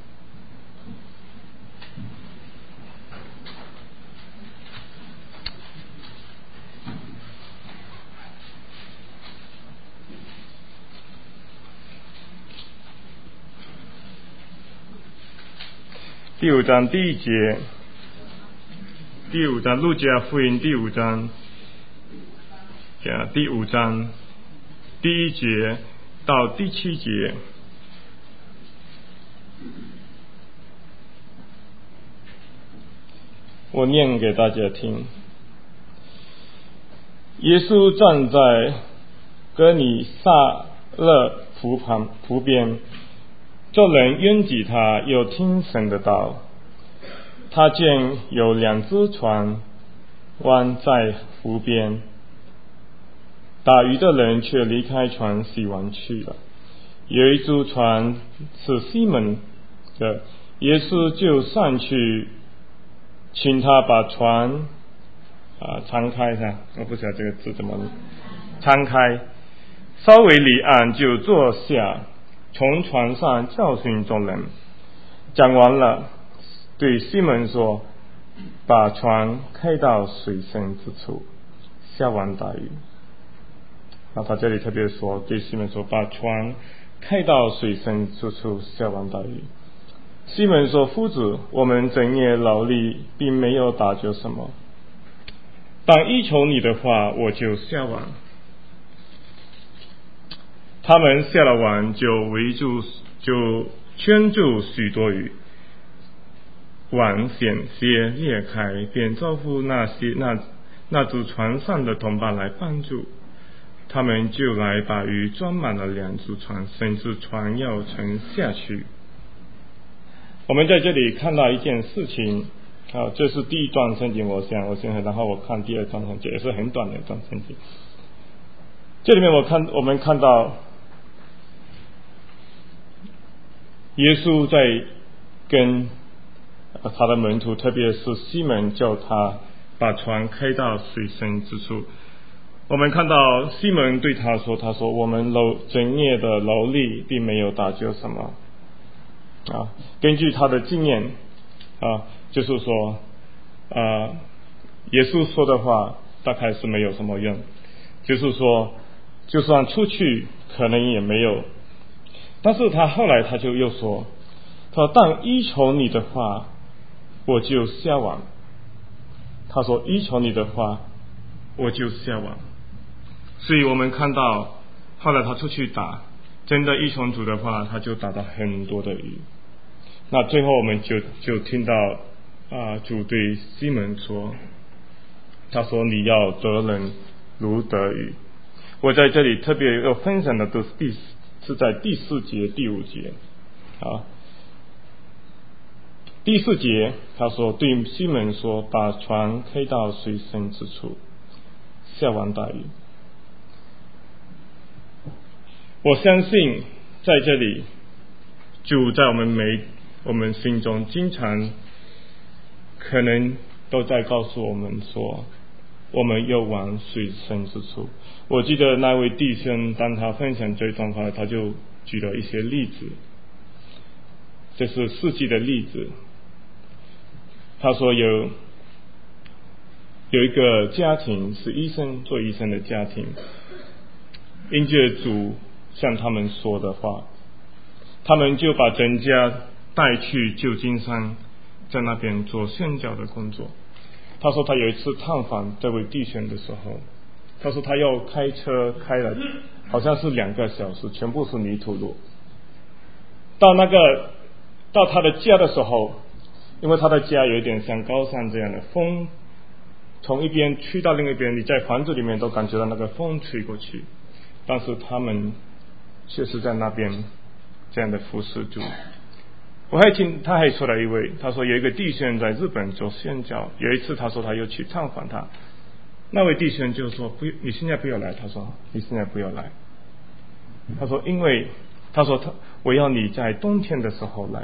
第五章第一节，第五章路加福音第五章，第五章第一节到第七节。我念给大家听。耶稣站在哥尼撒勒湖旁湖边，众人拥挤他，又听神的道。他见有两只船弯在湖边，打鱼的人却离开船洗完去了。有一只船是西门的，耶稣就上去请他把船啊敞开一下，我不晓得这个字怎么敞开，稍微离岸就坐下，从船上教训众人。讲完了，对西门说：“把船开到水深之处，下网打鱼。”那他这里特别说，对西门说：“把船开到水深之处，下网打鱼。”西门说：“夫子，我们整夜劳力，并没有打着什么，但依从你的话，我就下网。”他们下了网，就围住，就圈住许多鱼，网险些裂开，便招呼那些那那只船上的同伴来帮助。他们就来把鱼装满了两只船，甚至船要沉下去。我们在这里看到一件事情，啊，这是第一段圣经，我想我现在，然后我看第二段圣经，也是很短的一段圣经。这里面我看我们看到耶稣在跟他的门徒，特别是西门，叫他把船开到水深之处。我们看到西门对他说：“他说我们劳整夜的劳力，并没有打救什么。”啊，根据他的经验啊，就是说，啊，耶稣说的话大概是没有什么用，就是说，就算出去，可能也没有。但是他后来他就又说：“他说但依从你的话，我就下网。”他说：“依从你的话，我就下网。”所以我们看到后来他出去打，真的依从主的话，他就打到很多的鱼。那最后我们就就听到啊，主对西门说：“他说你要得人如得鱼。”我在这里特别要分享的都是第是在第四节第五节啊。第四节他说对西门说：“把船开到水深之处，下网打鱼。”我相信在这里，主在我们每我们心中经常可能都在告诉我们说，我们要往水深之处。我记得那位弟兄当他分享这段话，他就举了一些例子，这是实际的例子。他说有有一个家庭是医生做医生的家庭，因着主向他们说的话，他们就把整家带去旧金山，在那边做宣教的工作。他说他有一次探访这位弟兄的时候，他说他要开车开了好像是两个小时，全部是泥土路。 到那个到他的家的时候，因为他的家有一点像高山这样的，风从一边吹到另一边，你在房子里面都感觉到那个风吹过去，但是他们却是在那边这样的服侍主。我还听他还说了一位，他说有一个弟兄在日本做宣教，有一次他说他又去探访他，那位弟兄就说不，你现在不要来，他说你现在不要来，他说因为他说他我要你在冬天的时候来，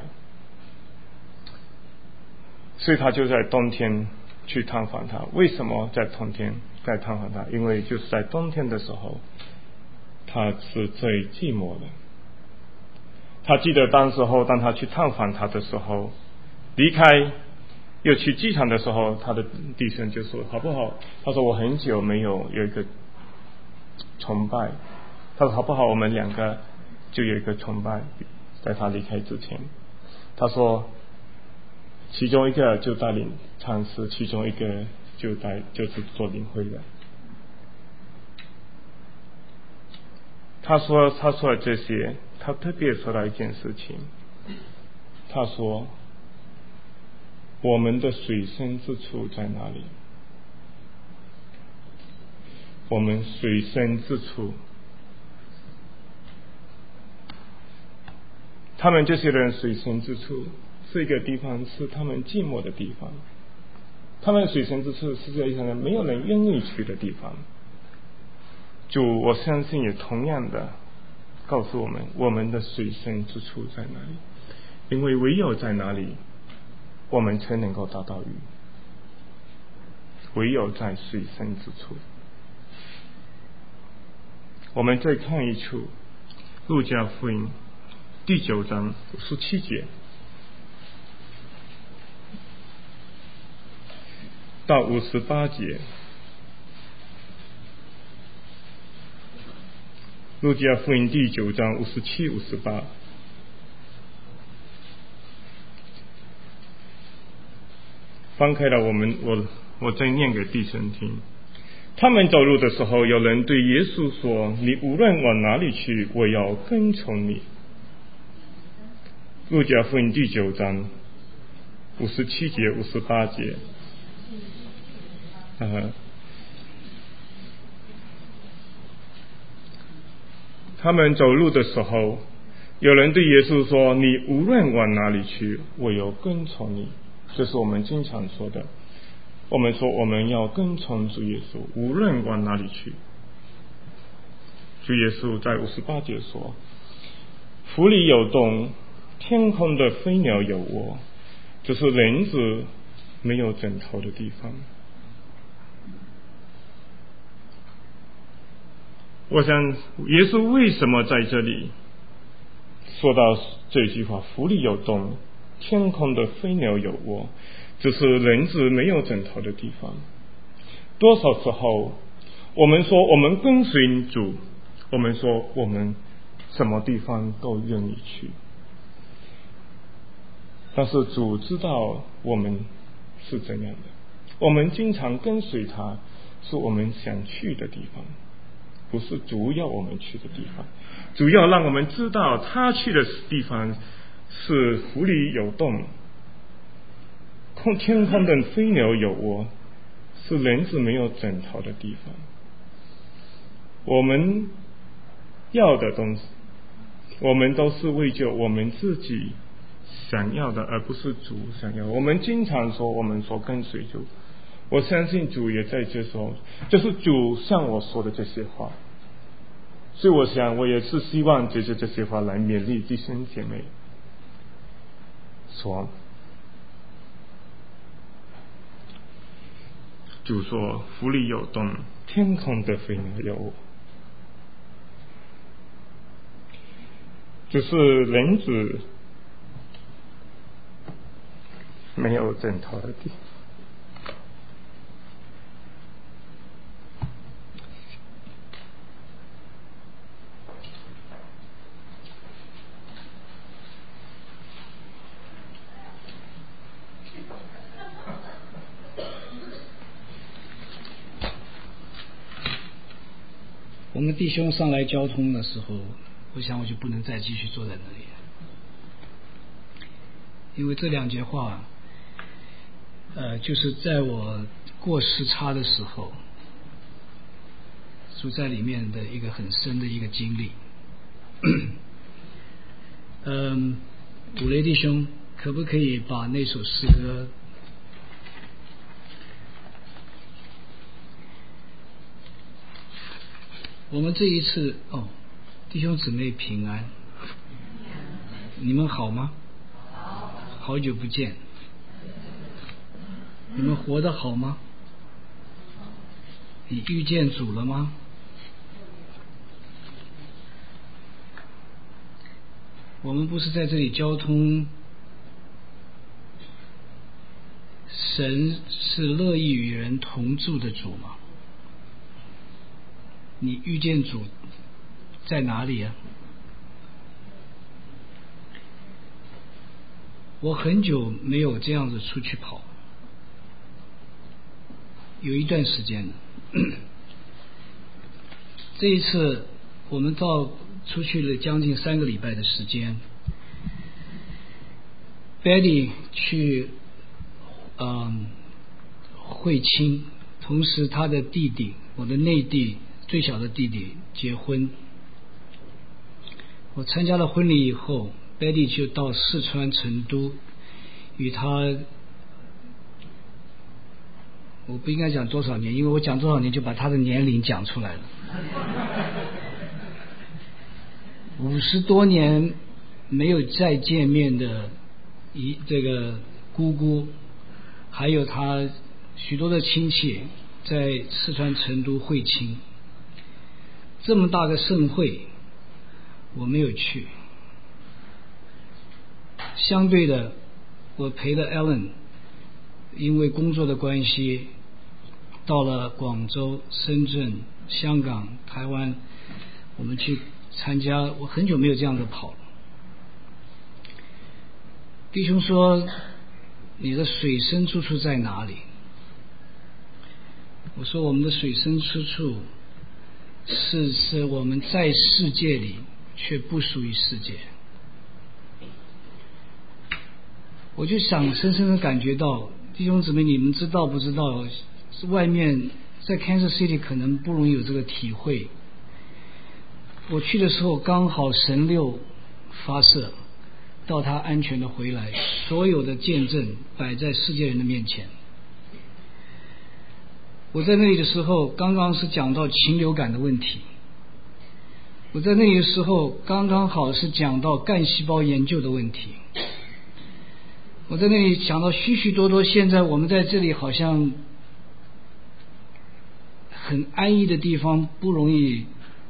所以他就在冬天去探访他。为什么在冬天在探访他？因为就是在冬天的时候他是最寂寞的。他记得当时候当他去探访他的时候，离开又去机场的时候，他的弟兄就说好不好，他说我很久没有有一个崇拜，他说好不好我们两个就有一个崇拜，在他离开之前，他说其中一个就带领唱诗，其中一个就带就是做领会的。他说他说了这些，他特别说到一件事情，他说我们的水深之处在哪里？我们水深之处，他们这些人水深之处是一个地方，是他们寂寞的地方，他们水深之处是世界上没有人愿意去的地方。主我相信也同样的告诉我们，我们的水深之处在哪里？因为唯有在哪里我们才能够达到鱼，唯有在水深之处。我们再看一处路加福音第九章五十七节到五十八节。路加福音第九章五十七、五十八。翻开了，我们我我再念给弟兄听。他们走路的时候，有人对耶稣说：“你无论往哪里去，我要跟从你。”路加福音第九章五十七节、五十八节。啊。他们走路的时候，有人对耶稣说：“你无论往哪里去，我要跟从你。”这是我们经常说的。我们说我们要跟从主耶稣，无论往哪里去。主耶稣在五十八节说：“湖里有洞，天空的飞鸟有窝，这是人子没有枕头的地方。”我想耶稣为什么在这里说到这句话，湖里有洞，天空的飞鸟有窝，这是人子没有枕头的地方。多少时候我们说我们跟随主，我们说我们什么地方都愿意去，但是主知道我们是怎样的，我们经常跟随他是我们想去的地方，不是主要我们去的地方。主要让我们知道他去的地方是湖里有洞，空天空的飞鸟有窝，是人子没有枕头的地方。我们要的东西，我们都是为救我们自己想要的，而不是主想要。我们经常说我们说跟随主，我相信主也在这时候，就是主向我说的这些话，所以我想我也是希望借着这些话来勉励弟兄姐妹，说主说湖里有洞，天空的飞鸟有窝，就是人子没有枕头的地方。 我们弟兄上来交通的时候，我想我就不能再继续坐在那里了。 因为这两节话，呃，就是在我过时差的时候，住在里面的一个很深的一个经历。嗯，五雷弟兄，可不可以把那首诗歌？我们这一次哦，弟兄姊妹平安，你们好吗？好久不见，你们活得好吗？你遇见主了吗？我们不是在这里交通，神是乐意与人同住的主吗？你遇见主在哪里啊？我很久没有这样子出去跑，有一段时间了。这一次我们到出去了将近三个礼拜的时间。Betty 去嗯会亲，同时他的弟弟，我的内弟最小的弟弟结婚。我参加了婚礼以后， Betty 就到四川成都与他，我不应该讲多少年，因为我讲多少年就把他的年龄讲出来了。五十多年没有再见面的一这个姑姑，还有他许多的亲戚在四川成都会亲。这么大个盛会我没有去，相对的我陪了 Alan 因为工作的关系到了广州、深圳、香港、台湾，我们去参加，我很久没有这样的跑了。弟兄说，你的水深之处在哪里？我说我们的水深之处是是我们在世界里却不属于世界。我就想深深的感觉到，弟兄姊妹，你们知道不知道，外面在 Kansas City 可能不容易有这个体会。我去的时候刚好神六发射到他安全的回来，所有的见证摆在世界人的面前。我在那里的时候刚刚是讲到禽流感的问题，我在那里的时候刚刚好是讲到干细胞研究的问题，我在那里讲到许许多多现在我们在这里好像很安逸的地方不容易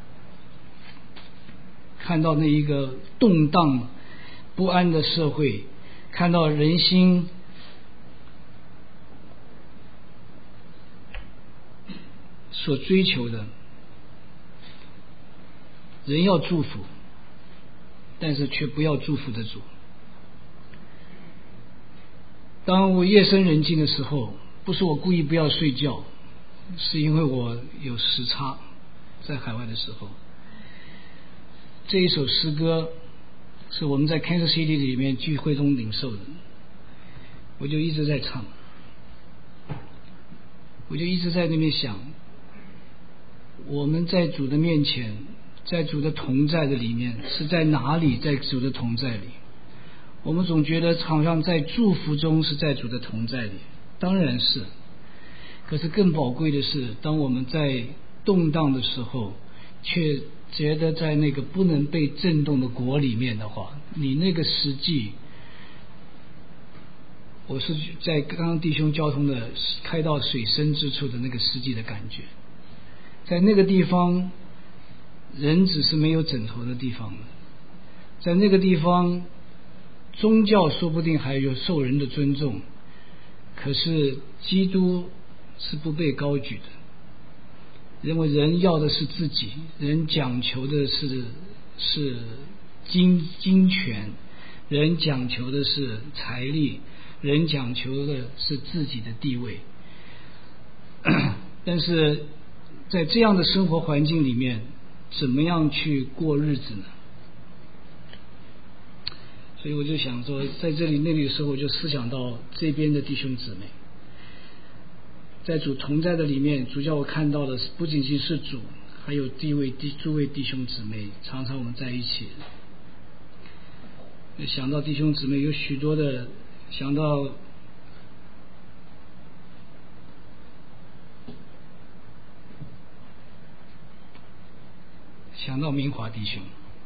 看到那一个动荡不安的社会，看到人心所追求的，人要祝福，但是却不要祝福的主。当我夜深人静的时候，不是我故意不要睡觉，是因为我有时差，在海外的时候，这一首诗歌是我们在 Kansas City 里面聚会中领受的，我就一直在唱，我就一直在那边想，我们在主的面前，在主的同在的里面是在哪里？在主的同在里，我们总觉得好像在祝福中是在主的同在里，当然是，可是更宝贵的是，当我们在动荡的时候，却觉得在那个不能被震动的国里面的话，你那个实际，我是在刚刚弟兄交通的开到水深之处的那个实际的感觉，在那个地方人只是没有枕头的地方，在那个地方宗教说不定还有受人的尊重，可是基督是不被高举的，认为人要的是自己，人讲求的是是金金钱，人讲求的是财力，人讲求的是自己的地位。但是在这样的生活环境里面，怎么样去过日子呢？ 所以我就想说，在这里那里的时候，我就思想到这边的弟兄姊妹，在主同在的里面，主叫我看到的不仅仅是主，还有地位弟诸位弟兄姊妹，常常我们在一起。想到弟兄姊妹有许多的，想到想到明华弟兄，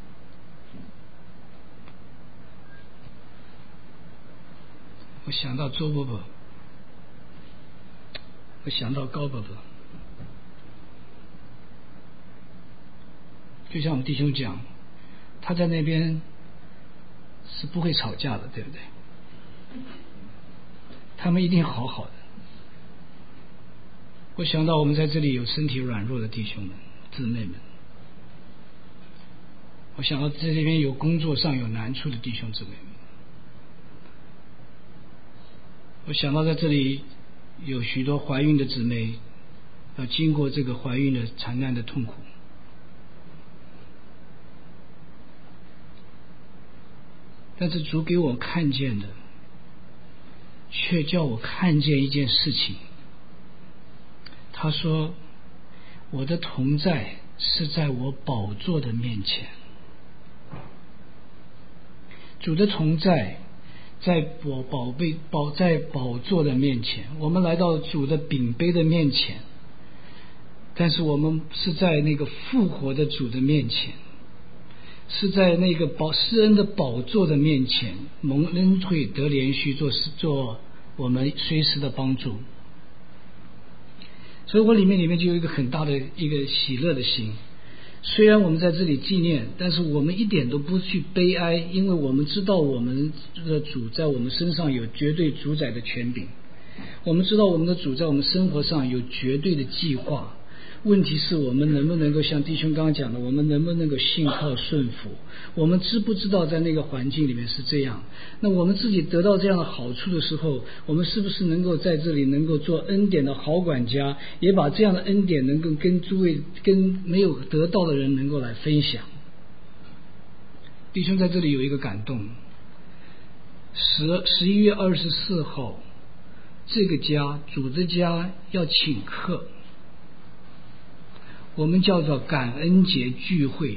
我想到周伯伯，我想到高伯伯。就像我们弟兄讲，他在那边是不会吵架的，对不对？他们一定好好的。我想到我们在这里有身体软弱的弟兄们、姊妹们，我想到在这边有工作上有难处的弟兄姊妹们，我想到在这里有许多怀孕的姊妹要经过这个怀孕的惨难的痛苦。但是主给我看见的，却叫我看见一件事情。他说：“我的同在是在我宝座的面前。”主的同在在我宝贝宝在宝座的面前。我们来到主的饼杯的面前，但是我们是在那个复活的主的面前。是在那个宝施恩的宝座的面前，蒙恩惠得连续做做我们随时的帮助。所以我里面里面就有一个很大的一个喜乐的心。虽然我们在这里纪念，但是我们一点都不去悲哀，因为我们知道我们的主在我们身上有绝对主宰的权柄，我们知道我们的主在我们生活上有绝对的计划。问题是我们能不能够像弟兄刚刚讲的，我们能不能够信靠顺服？我们知不知道在那个环境里面是这样？那我们自己得到这样的好处的时候，我们是不是能够在这里能够做恩典的好管家，也把这样的恩典能够跟诸位跟没有得到的人能够来分享？弟兄在这里有一个感动，十十一月二十四号，这个家主的家要请客。我们叫做感恩节聚会，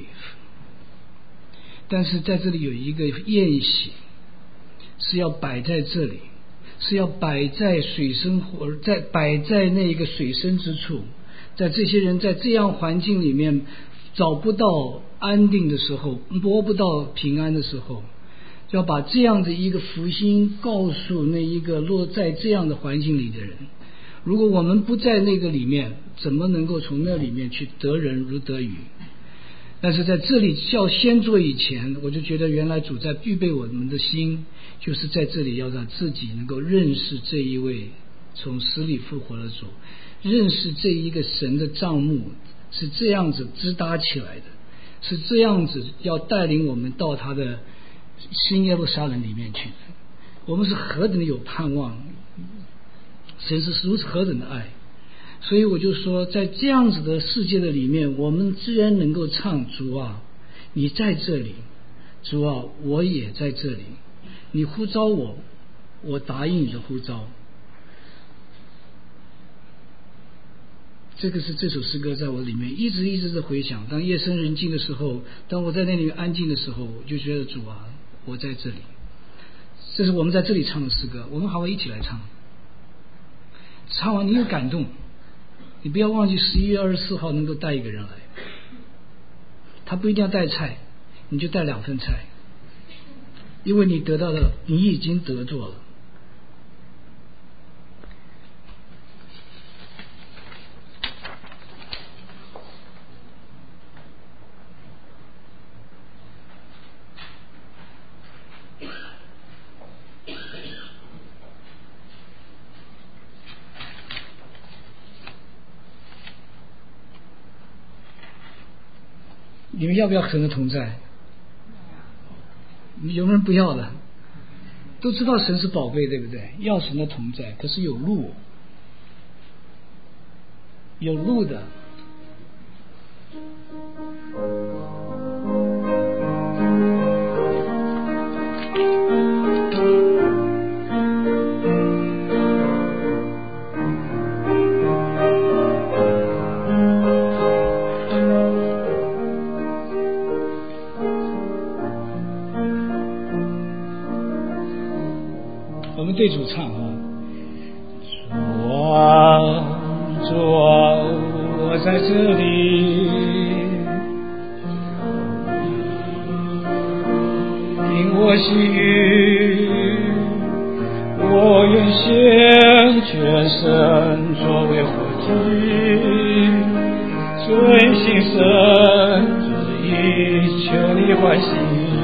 但是在这里有一个宴席是要摆在这里，是要摆在水深火在摆在那个水深之处，在这些人在这样环境里面找不到安定的时候，摸不到平安的时候，要把这样的一个福音告诉那一个落在这样的环境里的人。如果我们不在那个里面，怎么能够从那里面去得人如得鱼？但是在这里要先做以前，我就觉得原来主在预备我们的心，就是在这里要让自己能够认识这一位从死里复活的主，认识这一个神的帐幕是这样子支搭起来的，是这样子要带领我们到他的新耶路撒冷里面去的。我们是何等的有盼望，神是如此何等的爱。所以我就说，在这样子的世界的里面，我们既然能够唱主啊，你在这里，主啊，我也在这里，你呼召我，我答应你的呼召。这个是这首诗歌在我里面一直一直的回响。当夜深人静的时候，当我在那里安静的时候，我就觉得主啊，我在这里。这是我们在这里唱的诗歌，我们好好一起来唱。唱完你有感动，你不要忘记十一月二十四号能够带一个人来，他不一定要带菜，你就带两份菜，因为你得到了，你已经得着了。你们要不要神的同在？有人不要的，都知道神是宝贝，对不对？要神的同在，可是有路，有路的。 我们对主唱啊，主啊，主啊，我在这里，因我喜悦，我愿献全身作为活祭，遵行神旨意，求你欢喜。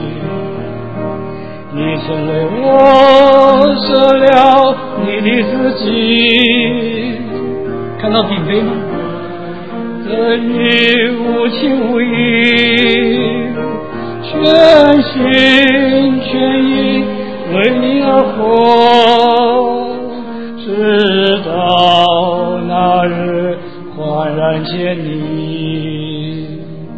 你曾为我舍了你的自己，看到顶杯吗？得以无情无义，全心全意为你而活，直到那日焕然见你。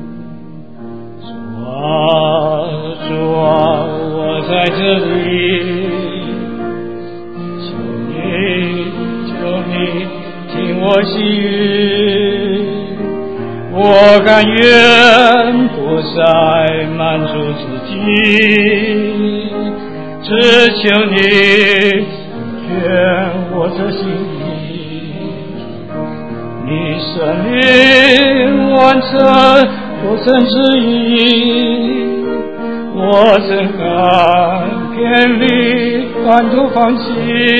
主啊，主啊，我在这里，求你，求你听我细语，我甘愿不再满足自己，只求你愿我这心意，你生命完成不成之意，我怎敢偏离半途放弃？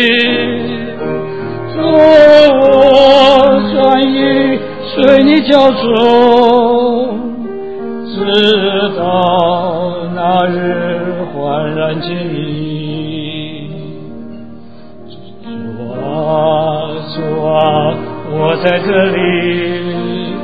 做我专一随你教中，直到那日焕然见你。主啊，主啊，我在这里，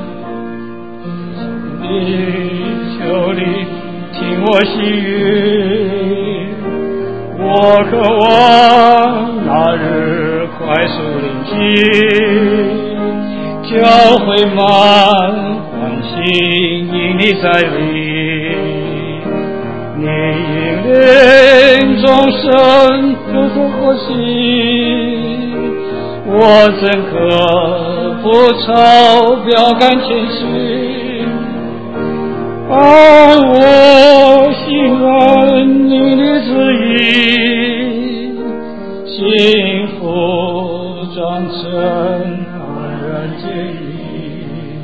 求你，求你听我细语，我渴望那日快速临近，教会满欢欣因你在里，你引领众生如同火星，我怎可不朝标杆前行？按我心安你的旨意，幸福长成安然见你。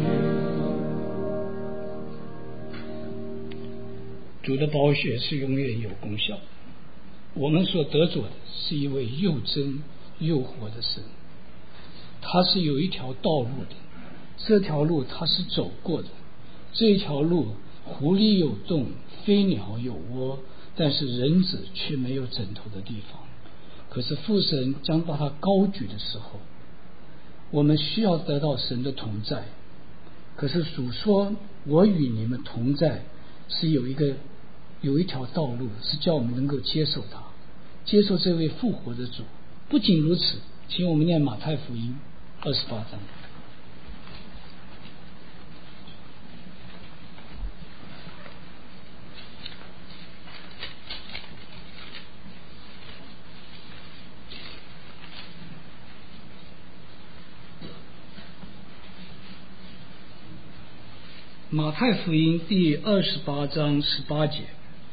主的宝血是永远有功效，我们所得着的是一位又真又活的神，他是有一条道路的，这条路他是走过的，这条路狐狸有洞，飞鸟有窝，但是人子却没有枕头的地方。可是父神将把他高举的时候，我们需要得到神的同在。可是主说我与你们同在，是有一个有一条道路，是叫我们能够接受他，接受这位复活的主。不仅如此，请我们念马太福音二十八章。马太福音第二十八章十八节，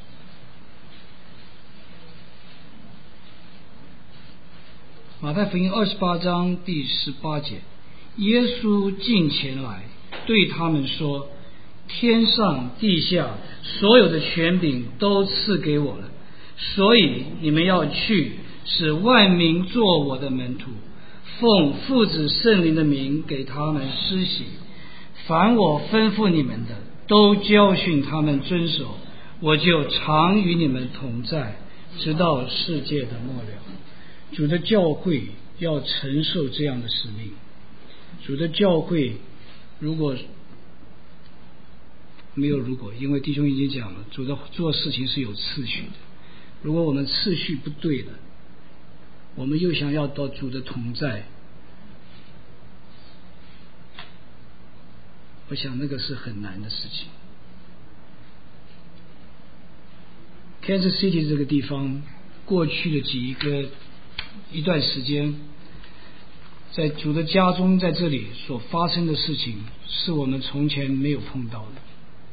马太福音二十八章第十八节，耶稣近前来对他们说：天上地下所有的权柄都赐给我了，所以你们要去，使万民做我的门徒，奉父子圣灵的名给他们施洗，凡我吩咐你们的，都教训他们遵守，我就常与你们同在，直到世界的末了。主的教会要承受这样的使命。主的教会如果没有如果，因为弟兄已经讲了，主的做事情是有次序的。如果我们次序不对的，我们又想要到主的同在，我想那个是很难的事情。Kansas City 这个地方过去的几个一段时间，在主的家中，在这里所发生的事情是我们从前没有碰到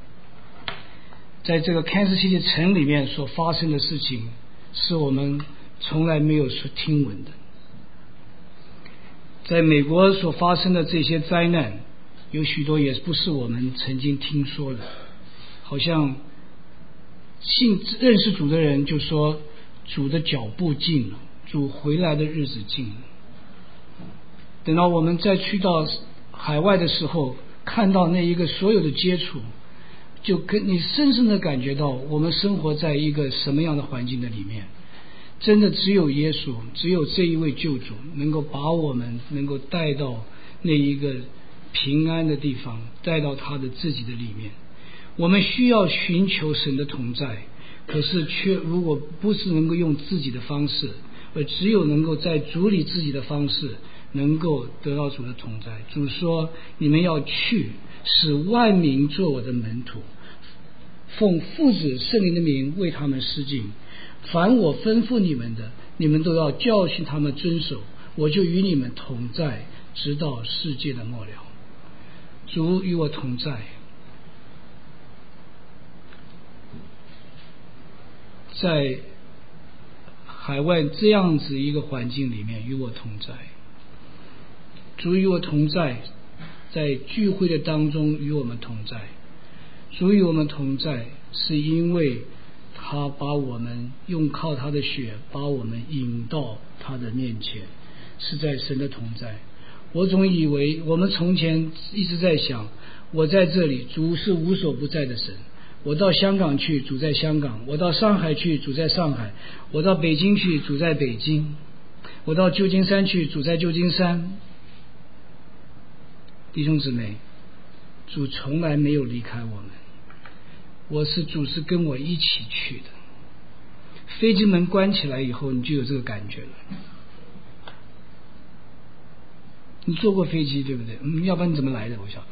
的。在这个 Kansas City 城里面所发生的事情是我们从来没有说听闻的。在美国所发生的这些灾难，有许多也不是我们曾经听说的。好像信认识主的人就说，主的脚步近了，主回来的日子近了。等到我们再去到海外的时候，看到那一个所有的接触，就跟你深深的感觉到我们生活在一个什么样的环境的里面。真的只有耶稣，只有这一位救主能够把我们能够带到那一个平安的地方，带到他的自己的里面。我们需要寻求神的同在，可是却如果不是能够用自己的方式，而只有能够在主里自己的方式能够得到主的同在。主说，你们要去，使万民做我的门徒，奉父子圣灵的名为他们施浸，凡我吩咐你们的，你们都要教训他们遵守，我就与你们同在，直到世界的末了。主与我同在，在海外这样子一个环境里面与我同在。主与我同在，在聚会的当中与我们同在。主与我们同在，是因为他把我们用靠他的血把我们引到他的面前，是在神的同在。我总以为我们从前一直在想，我在这里，主是无所不在的神。我到香港去，主在香港；我到上海去，主在上海；我到北京去，主在北京；我到旧金山去，主在旧金山。弟兄姊妹，主从来没有离开我们。我是主是跟我一起去的。飞机门关起来以后，你就有这个感觉了。你坐过飞机对不对？嗯，要不然你怎么来的？我想，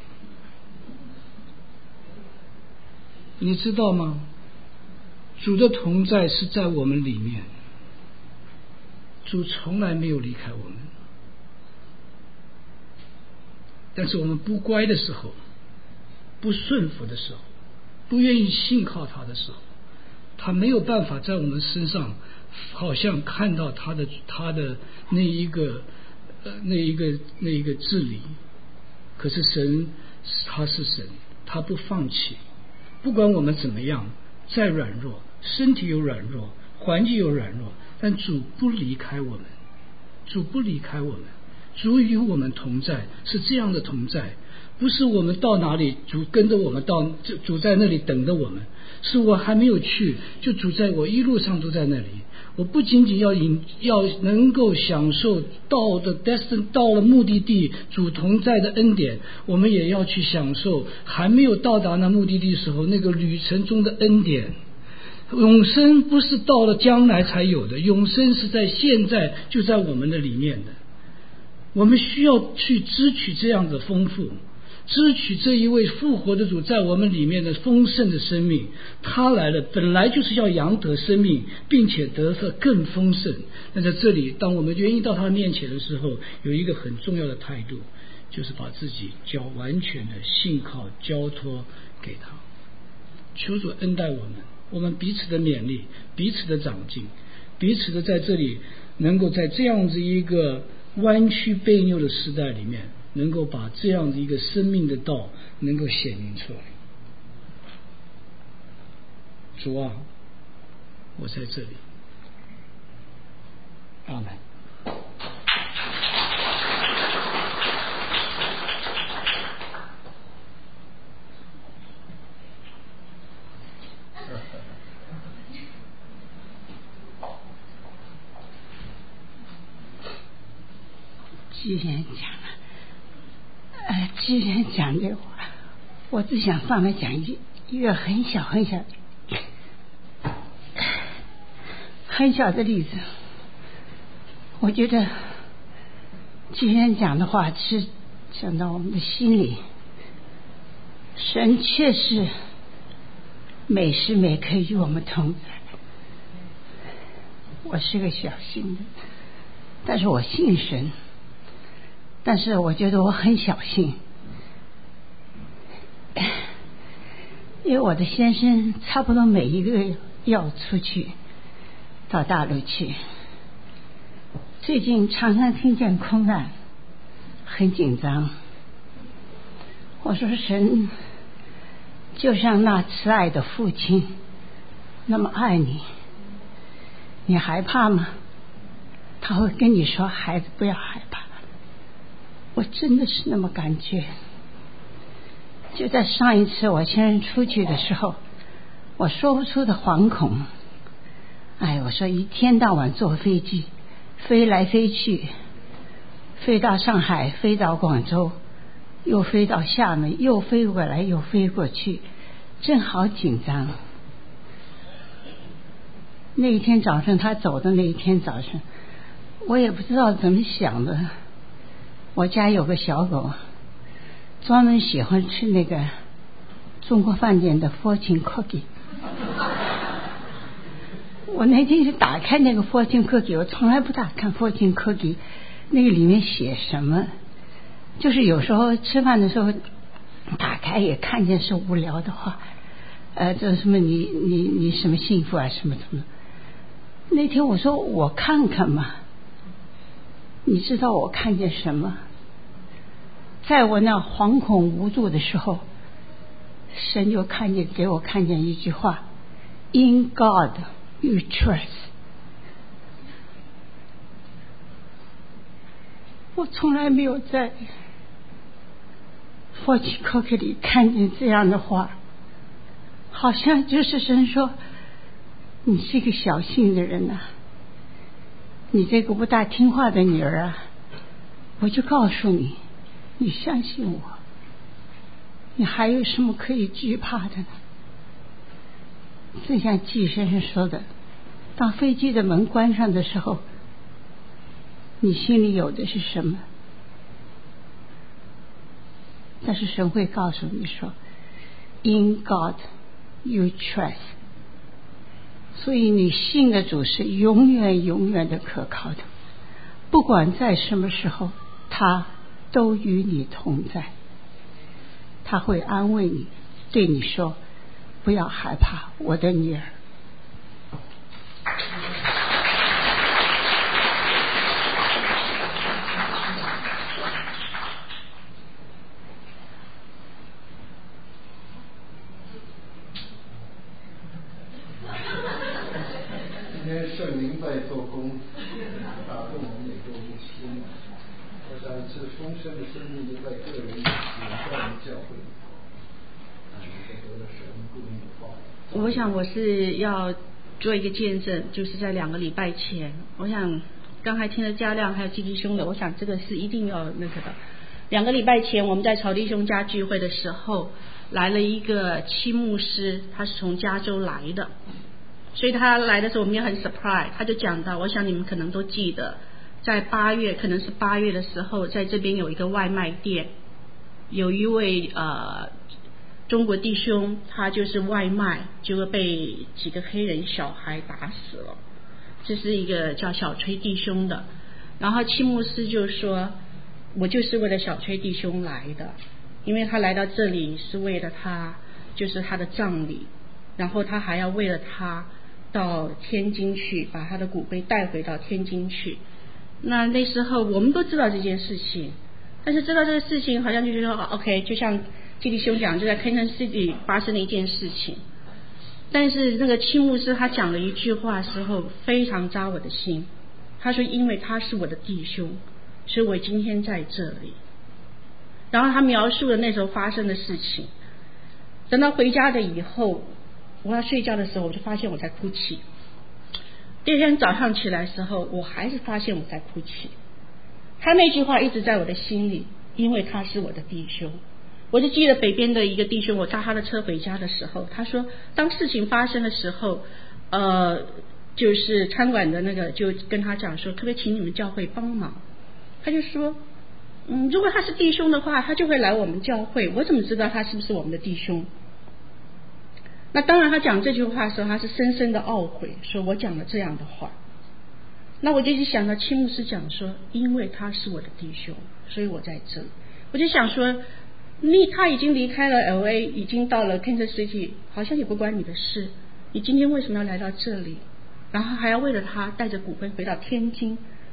你知道吗？主的同在是在我们里面，主从来没有离开我们。但是我们不乖的时候，不顺服的时候，不愿意信靠他的时候，他没有办法在我们身上好像看到他的他的那一个呃那一个那一个治理。可是神他是神，他不放弃，不管我们怎么样再软弱，身体有软弱，环境有软弱，但主不离开我们，主不离开我们，主与我们同在，是这样的同在。不是我们到哪里主跟着我们到，主在那里等着我们，是我还没有去，就主在我一路上都在那里。我不仅仅要引要能够享受到的 destin 到了目的地主同在的恩典，我们也要去享受还没有到达那目的地时候那个旅程中的恩典。永生不是到了将来才有的，永生是在现在就在我们的里面的。我们需要去支取这样的丰富，支取这一位复活的主在我们里面的丰盛的生命。他来了本来就是要扬得生命，并且得的更丰盛。那在这里当我们愿意到他面前的时候，有一个很重要的态度，就是把自己交完全的信靠交托给他。求主恩待我们，我们彼此的勉励，彼此的长进，彼此的在这里能够在这样子一个弯曲悖拗的时代里面，能够把这样的一个生命的道能够显明出来。主啊，我在这里。阿们。 既然讲了，呃，既然讲这话，我只想上来讲一一个很小很小很小的例子。我觉得既然讲的话是讲到我们的心里，神确实每时每刻与我们同在。我是个小信的，但是我信神，但是我觉得我很小心，因为我的先生差不多每一个月要出去到大陆去， 最近常常听见空难，很紧张。我说神就像那慈爱的父亲那么爱你，你害怕吗？他会跟你说，孩子不要害怕。我真的是那么感觉。就在上一次我先生出去的时候，我说不出的惶恐。哎，我说一天到晚坐飞机飞来飞去，飞到上海，飞到广州，又飞到厦门，又飞过来又飞过去，真好紧张。那一天早上他走的那一天早上，我也不知道怎么想的，我家有个小狗专门喜欢吃那个中国饭店的 fortune cookie。 我那天是打开那个 fortune cookie， 我从来不打看 fortune cookie， 那个里面写什么，就是有时候吃饭的时候打开也看见是无聊的话，呃，这什么你你你什么幸福啊什么什么。那天我说我看看嘛，你知道我看见什么？在我那惶恐无助的时候，神就看见给我看见一句话 ：In God you trust。 我从来没有在 fortune cookie 里看见这样的话，好像就是神说，你是一个小性的人啊，你这个不大听话的女儿啊，我就告诉你，你相信我，你还有什么可以惧怕的呢？正像季先生说的，当飞机的门关上的时候，你心里有的是什么？但是神会告诉你说 In God you trust。 所以你信的主是永远永远的可靠的，不管在什么时候他都与你同在，他会安慰你，对你说不要害怕，我的女儿。 今天圣灵在做工，打动我们每个人的心。我想是丰盛的生命都在个人里，也在教会里头。啊，你得得了神供应的话。 我想我是要做一个见证，就是在两个礼拜前，我想刚才听了嘉亮还有季弟兄的，我想这个是一定要那个的。两个礼拜前我们在曹弟兄家聚会的时候，来了一个戚牧师，他是从加州来的，所以他来的时候我们也很 surprise。 他就讲到，我想你们可能都记得，在八月可能是八月的时候，在这边有一个外卖店，有一位呃中国弟兄，他就是外卖就被几个黑人小孩打死了，这是一个叫小崔弟兄的。然后戚牧师就说，我就是为了小崔弟兄来的，因为他来到这里是为了他就是他的葬礼，然后他还要为了他到天津去，把他的骨灰带回到天津去。那那时候我们都知道这件事情，但是知道这个事情好像就觉得 OK， 就像季弟兄讲，就在 Kansas City 发生了一件事情。但是那个戚牧师他讲了一句话的时候非常扎我的心，他说因为他是我的弟兄，所以我今天在这里。然后他描述了那时候发生的事情。等到回家的以后，我要睡觉的时候，我就发现我在哭泣。第二天早上起来的时候，我还是发现我在哭泣。他那句话一直在我的心里，因为他是我的弟兄。我就记得北边的一个弟兄，我搭他的车回家的时候，他说当事情发生的时候，呃，就是餐馆的那个就跟他讲说，可不可以请你们教会帮忙？他就说嗯，如果他是弟兄的话，他就会来我们教会，我怎么知道他是不是我们的弟兄？那当然他讲这句话的时候，他是深深的懊悔，说我讲了这样的话。那我就一直想到戚牧师讲说，因为他是我的弟兄，所以我在这里。我就想说，你他已经离开了 L A， 已经到了 Kansas City， 好像也不关你的事，你今天为什么要来到这里？然后还要为了他带着骨灰回到天津，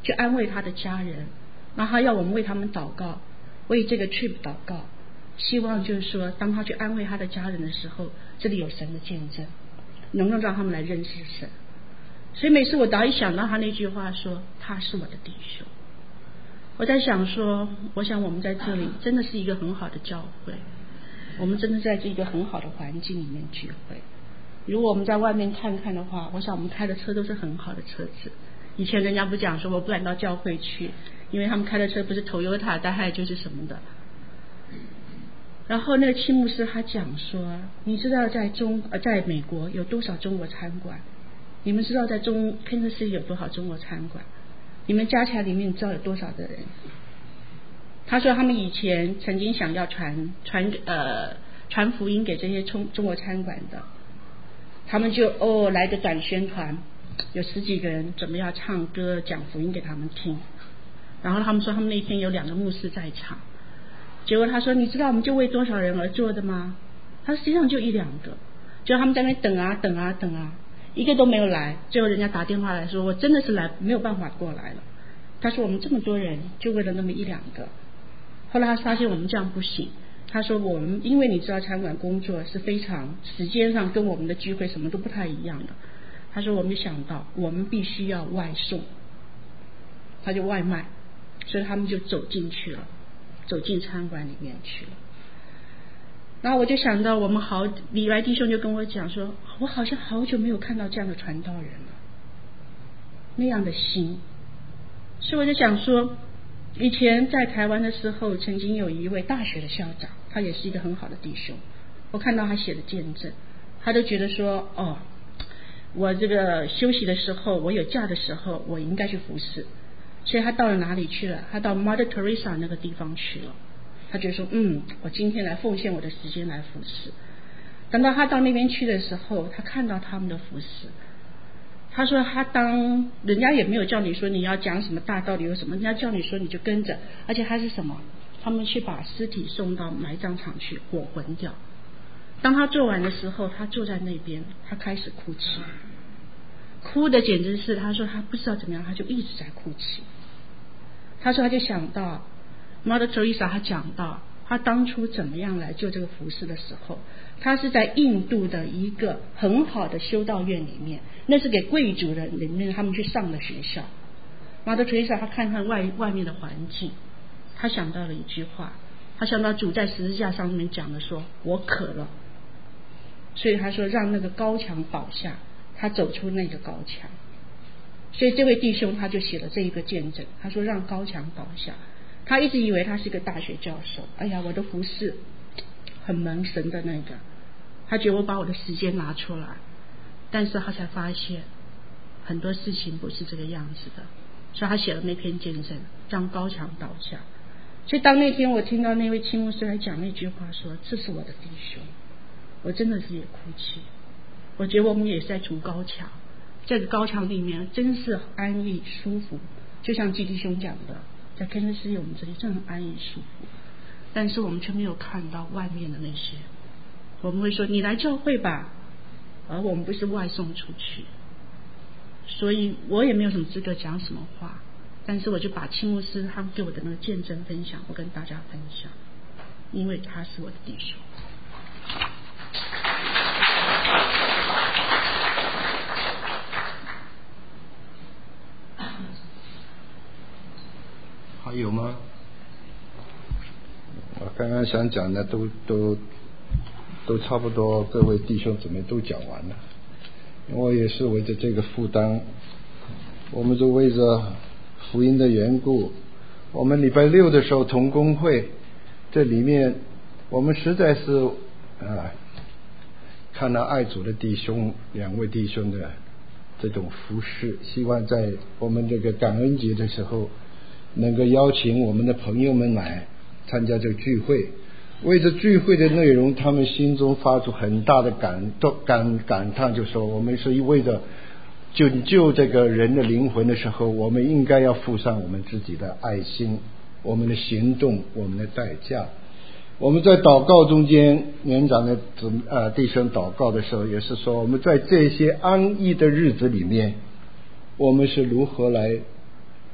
去安慰他的家人，然后他要我们为他们祷告，为这个 trip 祷告，希望就是说当他去安慰他的家人的时候，这里有神的见证，能够让他们来认识神。所以每次我只要一想到他那句话说他是我的弟兄，我在想说，我想我们在这里真的是一个很好的教会，我们真的在这一个很好的环境里面聚会。如果我们在外面看看的话，我想我们开的车都是很好的车子。以前人家不讲说我不敢到教会去，因为他们开的车不是 Toyota， 大概就是什么的。然后那个戚牧师他讲说，你知道在中呃在美国有多少中国餐馆？你们知道在中 Kansas City 有多少中国餐馆？你们加起来里面你知道有多少的人？他说他们以前曾经想要传传呃传福音给这些中中国餐馆的，他们就哦来个短宣团，有十几个人准备要唱歌讲福音给他们听。然后他们说他们那天有两个牧师在场，结果他说你知道我们就为多少人而做的吗？他实际上就一两个，结果他们在那边等啊等啊等啊，一个都没有来。最后人家打电话来说我真的是来没有办法过来了。他说我们这么多人就为了那么一两个。后来他发现我们这样不行，他说我们因为你知道餐馆工作是非常时间上跟我们的聚会什么都不太一样的，他说我们想到我们必须要外送，他就外卖，所以他们就走进去了，走进餐馆里面去了。然后我就想到我们好李来弟兄就跟我讲说，我好像好久没有看到这样的传道人了，那样的心。所以我就想说，以前在台湾的时候曾经有一位大学的校长，他也是一个很好的弟兄，我看到他写的见证，他都觉得说哦，我这个休息的时候，我有假的时候我应该去服侍。所以他到了哪里去了？他到 Mother Teresa 那个地方去了。他就说嗯，我今天来奉献我的时间来服侍。等到他到那边去的时候，他看到他们的服侍，他说他当人家也没有叫你说你要讲什么大道理有什么，人家叫你说你就跟着，而且他是什么，他们去把尸体送到埋葬场去火焚掉。当他做完的时候，他坐在那边，他开始哭泣，哭的简直是，他说他不知道怎么样，他就一直在哭泣。他说他就想到 Mother Teresa， 他讲到他当初怎么样来做这个服事的时候，他是在印度的一个很好的修道院里面，那是给贵族人里面他们去上的学校。Mother Teresa 他看看外外面的环境，他想到了一句话，他想到主在十字架上面讲的说我渴了，所以他说让那个高墙倒下，他走出那个高墙。所以这位弟兄他就写了这一个见证，他说让高墙倒下。他一直以为他是一个大学教授，哎呀我的服事很蒙神的那个，他觉得我把我的时间拿出来，但是他才发现很多事情不是这个样子的，所以他写了那篇见证，让高墙倒下。所以当那天我听到那位青牧师来讲那句话说这是我的弟兄，我真的是也哭泣。我觉得我们也是在筑高墙，这个高墙里面真是安逸舒服，就像季弟兄讲的，在肯德基我们这里真的很安逸舒服，但是我们却没有看到外面的那些。我们会说你来教会吧，而我们不是外送出去。所以我也没有什么资格讲什么话，但是我就把青牧师他们给我的那个见证分享，我跟大家分享，因为他是我的弟兄。 还有吗？我刚刚想讲的都都都差不多，各位弟兄姊妹都讲完了。我也是为着这个负担，我们就为着福音的缘故，我们礼拜六的时候同工会，这里面我们实在是啊，看到爱主的弟兄两位弟兄的这种服事，希望在我们这个感恩节的时候能够邀请我们的朋友们来参加这个聚会。为着聚会的内容，他们心中发出很大的感动感感叹，就说我们是为着救救这个人的灵魂的时候，我们应该要付上我们自己的爱心，我们的行动，我们的代价。我们在祷告中间，年长的呃弟兄祷告的时候，也是说我们在这些安逸的日子里面，我们是如何来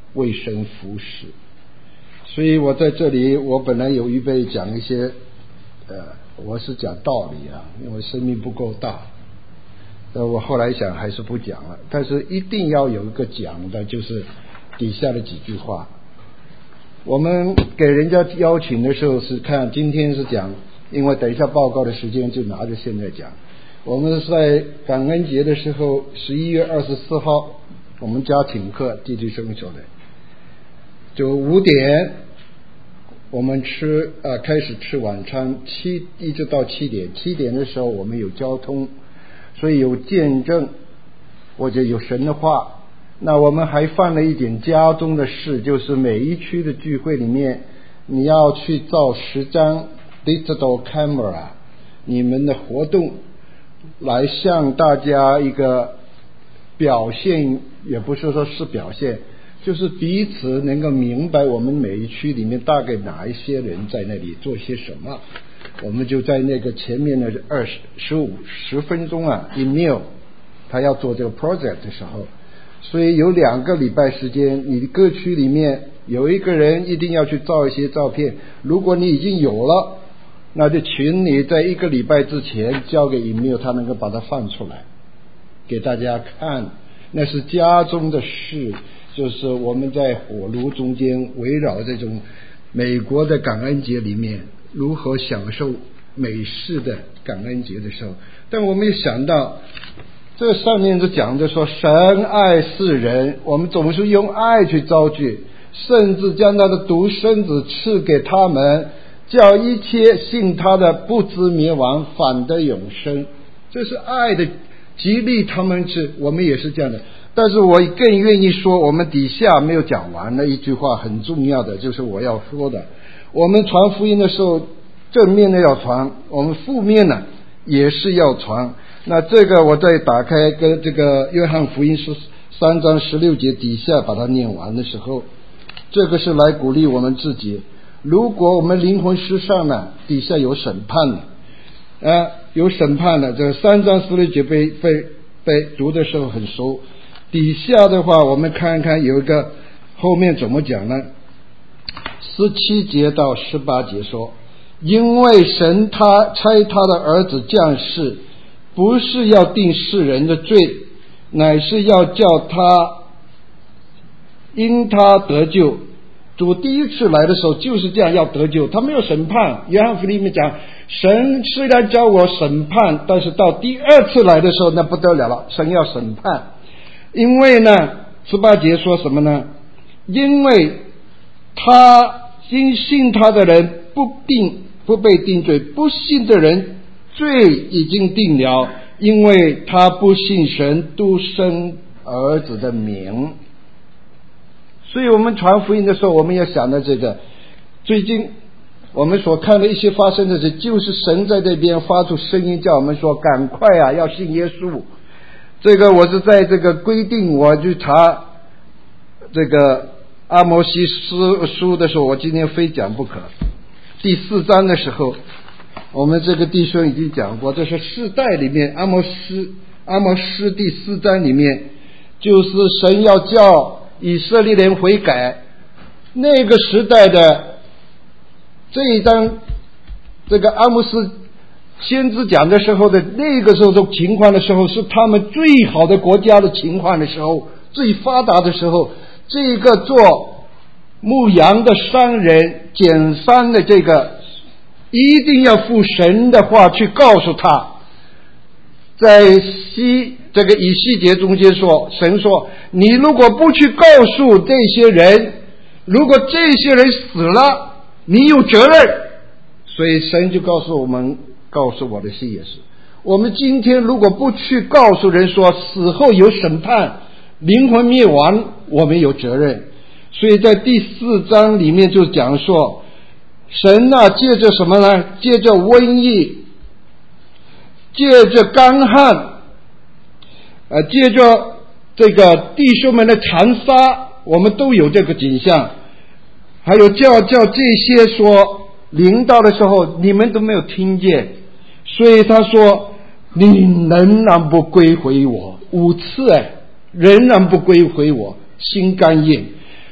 为神服侍。所以我在这里，我本来有预备讲一些，呃，我是讲道理啊，因为生命不够大。呃，我后来想还是不讲了，但是一定要有一个讲的，就是底下的几句话。我们给人家邀请的时候是看今天是讲，因为等一下报告的时间就拿着现在讲。我们是在感恩节的时候，十一月二十四号，我们家请客，弟弟生说的，就五点我们吃呃开始吃晚餐，七一直到七点，七点的时候我们有交通，所以有见证或者有神的话。那我们还犯了一点家中的事，就是每一区的聚会里面，你要去造十张 digital camera， 你们的活动来向大家一个表现，也不是说是表现，就是彼此能够明白我们每一区里面大概哪一些人在那里做些什么。我们就在那个前面的二十十五十分钟啊 email 他要做这个 project 的时候，所以有两个礼拜时间，你各区里面有一个人一定要去照一些照片，如果你已经有了，那就请你在一个礼拜之前交给 email， 他能够把它放出来给大家看。那是家中的事，就是我们在火炉中间围绕这种美国的感恩节里面如何享受美式的感恩节的时候，但我们也想到这上面是讲的说神爱世人，我们总是用爱去招聚，甚至将他的独生子赐给他们，叫一切信他的不知灭亡，反得永生。这是爱的激励他们，是我们也是这样的。但是我更愿意说，我们底下没有讲完的一句话很重要的，就是我要说的，我们传福音的时候，正面的要传，我们负面的也是要传。那这个我再打开跟这个约翰福音十三章十六节底下把它念完的时候，这个是来鼓励我们自己。如果我们灵魂失丧了，底下有审判了，啊，有审判了。这个三章十六节被被被读的时候很熟。底下的话，我们看看有一个后面怎么讲呢？十七节到十八节说，因为神他差他的儿子降世，不是要定世人的罪，乃是要叫他因他得救。主第一次来的时候就是这样，要得救，他没有审判。约翰福音里面讲，神虽然叫我审判，但是到第二次来的时候那不得了了，神要审判。因为呢十八节说什么呢？因为他因信他的人不定不被定罪，不信的人罪已经定了，因为他不信神独生儿子的名。所以我们传福音的时候，我们要想到这个，最近我们所看的一些发生的事，就是神在这边发出声音叫我们说赶快啊，要信耶稣。这个我是在这个规定，我去查这个阿摩西书书的时候，我今天非讲不可。第四章的时候，我们这个弟兄已经讲过，这是世代里面阿摩斯阿摩斯第四章里面，就是神要叫以色列人悔改。那个时代的这一章，这个阿摩斯先知讲的时候的那个时候的情况的时候，是他们最好的国家的情况的时候，最发达的时候。这个做牧羊的商人捡山的这个一定要负神的话去告诉他。在西这个以西结中间说，神说你如果不去告诉这些人，如果这些人死了，你有责任。所以神就告诉我们，告诉我的心也是，我们今天如果不去告诉人说死后有审判，灵魂灭亡，我们有责任。所以在第四章里面就讲说，神啊借着什么呢？借着瘟疫，借着干旱，呃，借着这个弟兄们的残杀，我们都有这个景象。还有叫叫这些说临到的时候，你们都没有听见。所以他说，你仍然不归回我，五次哎。仍然不归回我，心肝硬。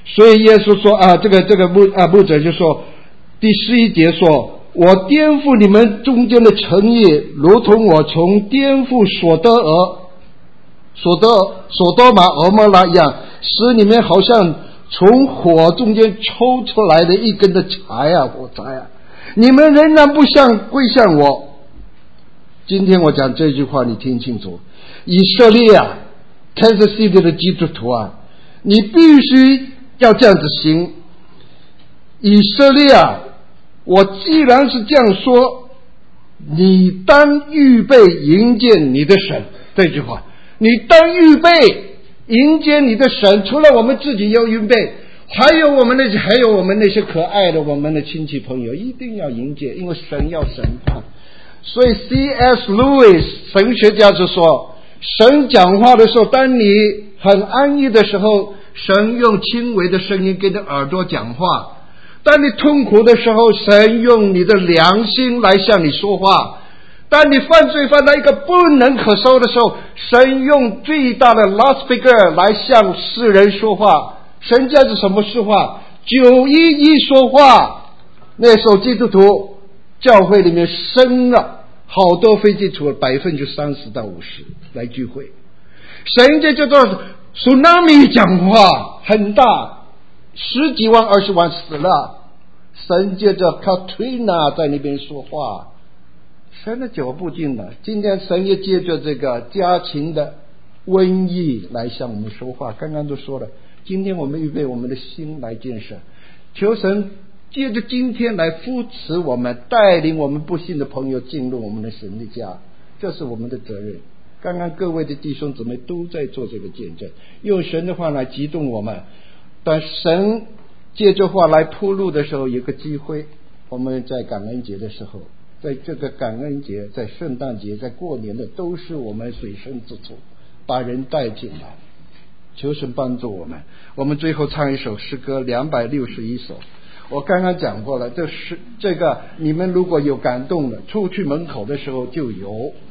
所以耶稣说啊，这个这个牧啊牧者就说，第十一节说，我颠覆你们中间的诚意，如同我从颠覆所得俄所得所多玛俄摩拉一样，使你们好像从火中间抽出来的一根的柴啊，火柴啊，你们仍然不向归向我。今天我讲这句话你听清楚，以色列啊 Kansas City 的基督徒啊，你必须要这样子行。以色列啊，我既然是这样说，你当预备迎接你的神。这句话，你当预备迎接你的神，除了我们自己要预备，还有我们那些还有我们那些可爱的我们的亲戚朋友一定要迎接，因为神要审判。所以 C S Lewis 神学家就说，神讲话的时候，当你很安逸的时候，神用轻微的声音跟你耳朵讲话，当你痛苦的时候，神用你的良心来向你说话，当你犯罪犯到一个不能可收的时候，神用最大的 loudspeaker 来向世人说话。神家是什么说话？九一一说话。那时候基督徒教会里面生了好多非基督徒，百分之三十到五十来聚会。神家叫做 tsunami 讲话很大，十几万二十万死了。神接着 Katrina 在那边说话，神的脚步近了。今天神也借着这个家禽的瘟疫来向我们说话。刚刚都说了，今天我们预备我们的心来建设，求神借着今天来扶持我们，带领我们不信的朋友进入我们的神的家，这是我们的责任。刚刚各位的弟兄姊妹都在做这个见证，用神的话来激动我们。当神借着话来铺路的时候，有个机会，我们在感恩节的时候，在这个感恩节，在圣诞节，在过年的，都是我们水深之处，把人带进来。求神帮助我们。我们最后唱一首诗歌两百六十一首。我刚刚讲过了，这是这个你们如果有感动的，出去门口的时候就有。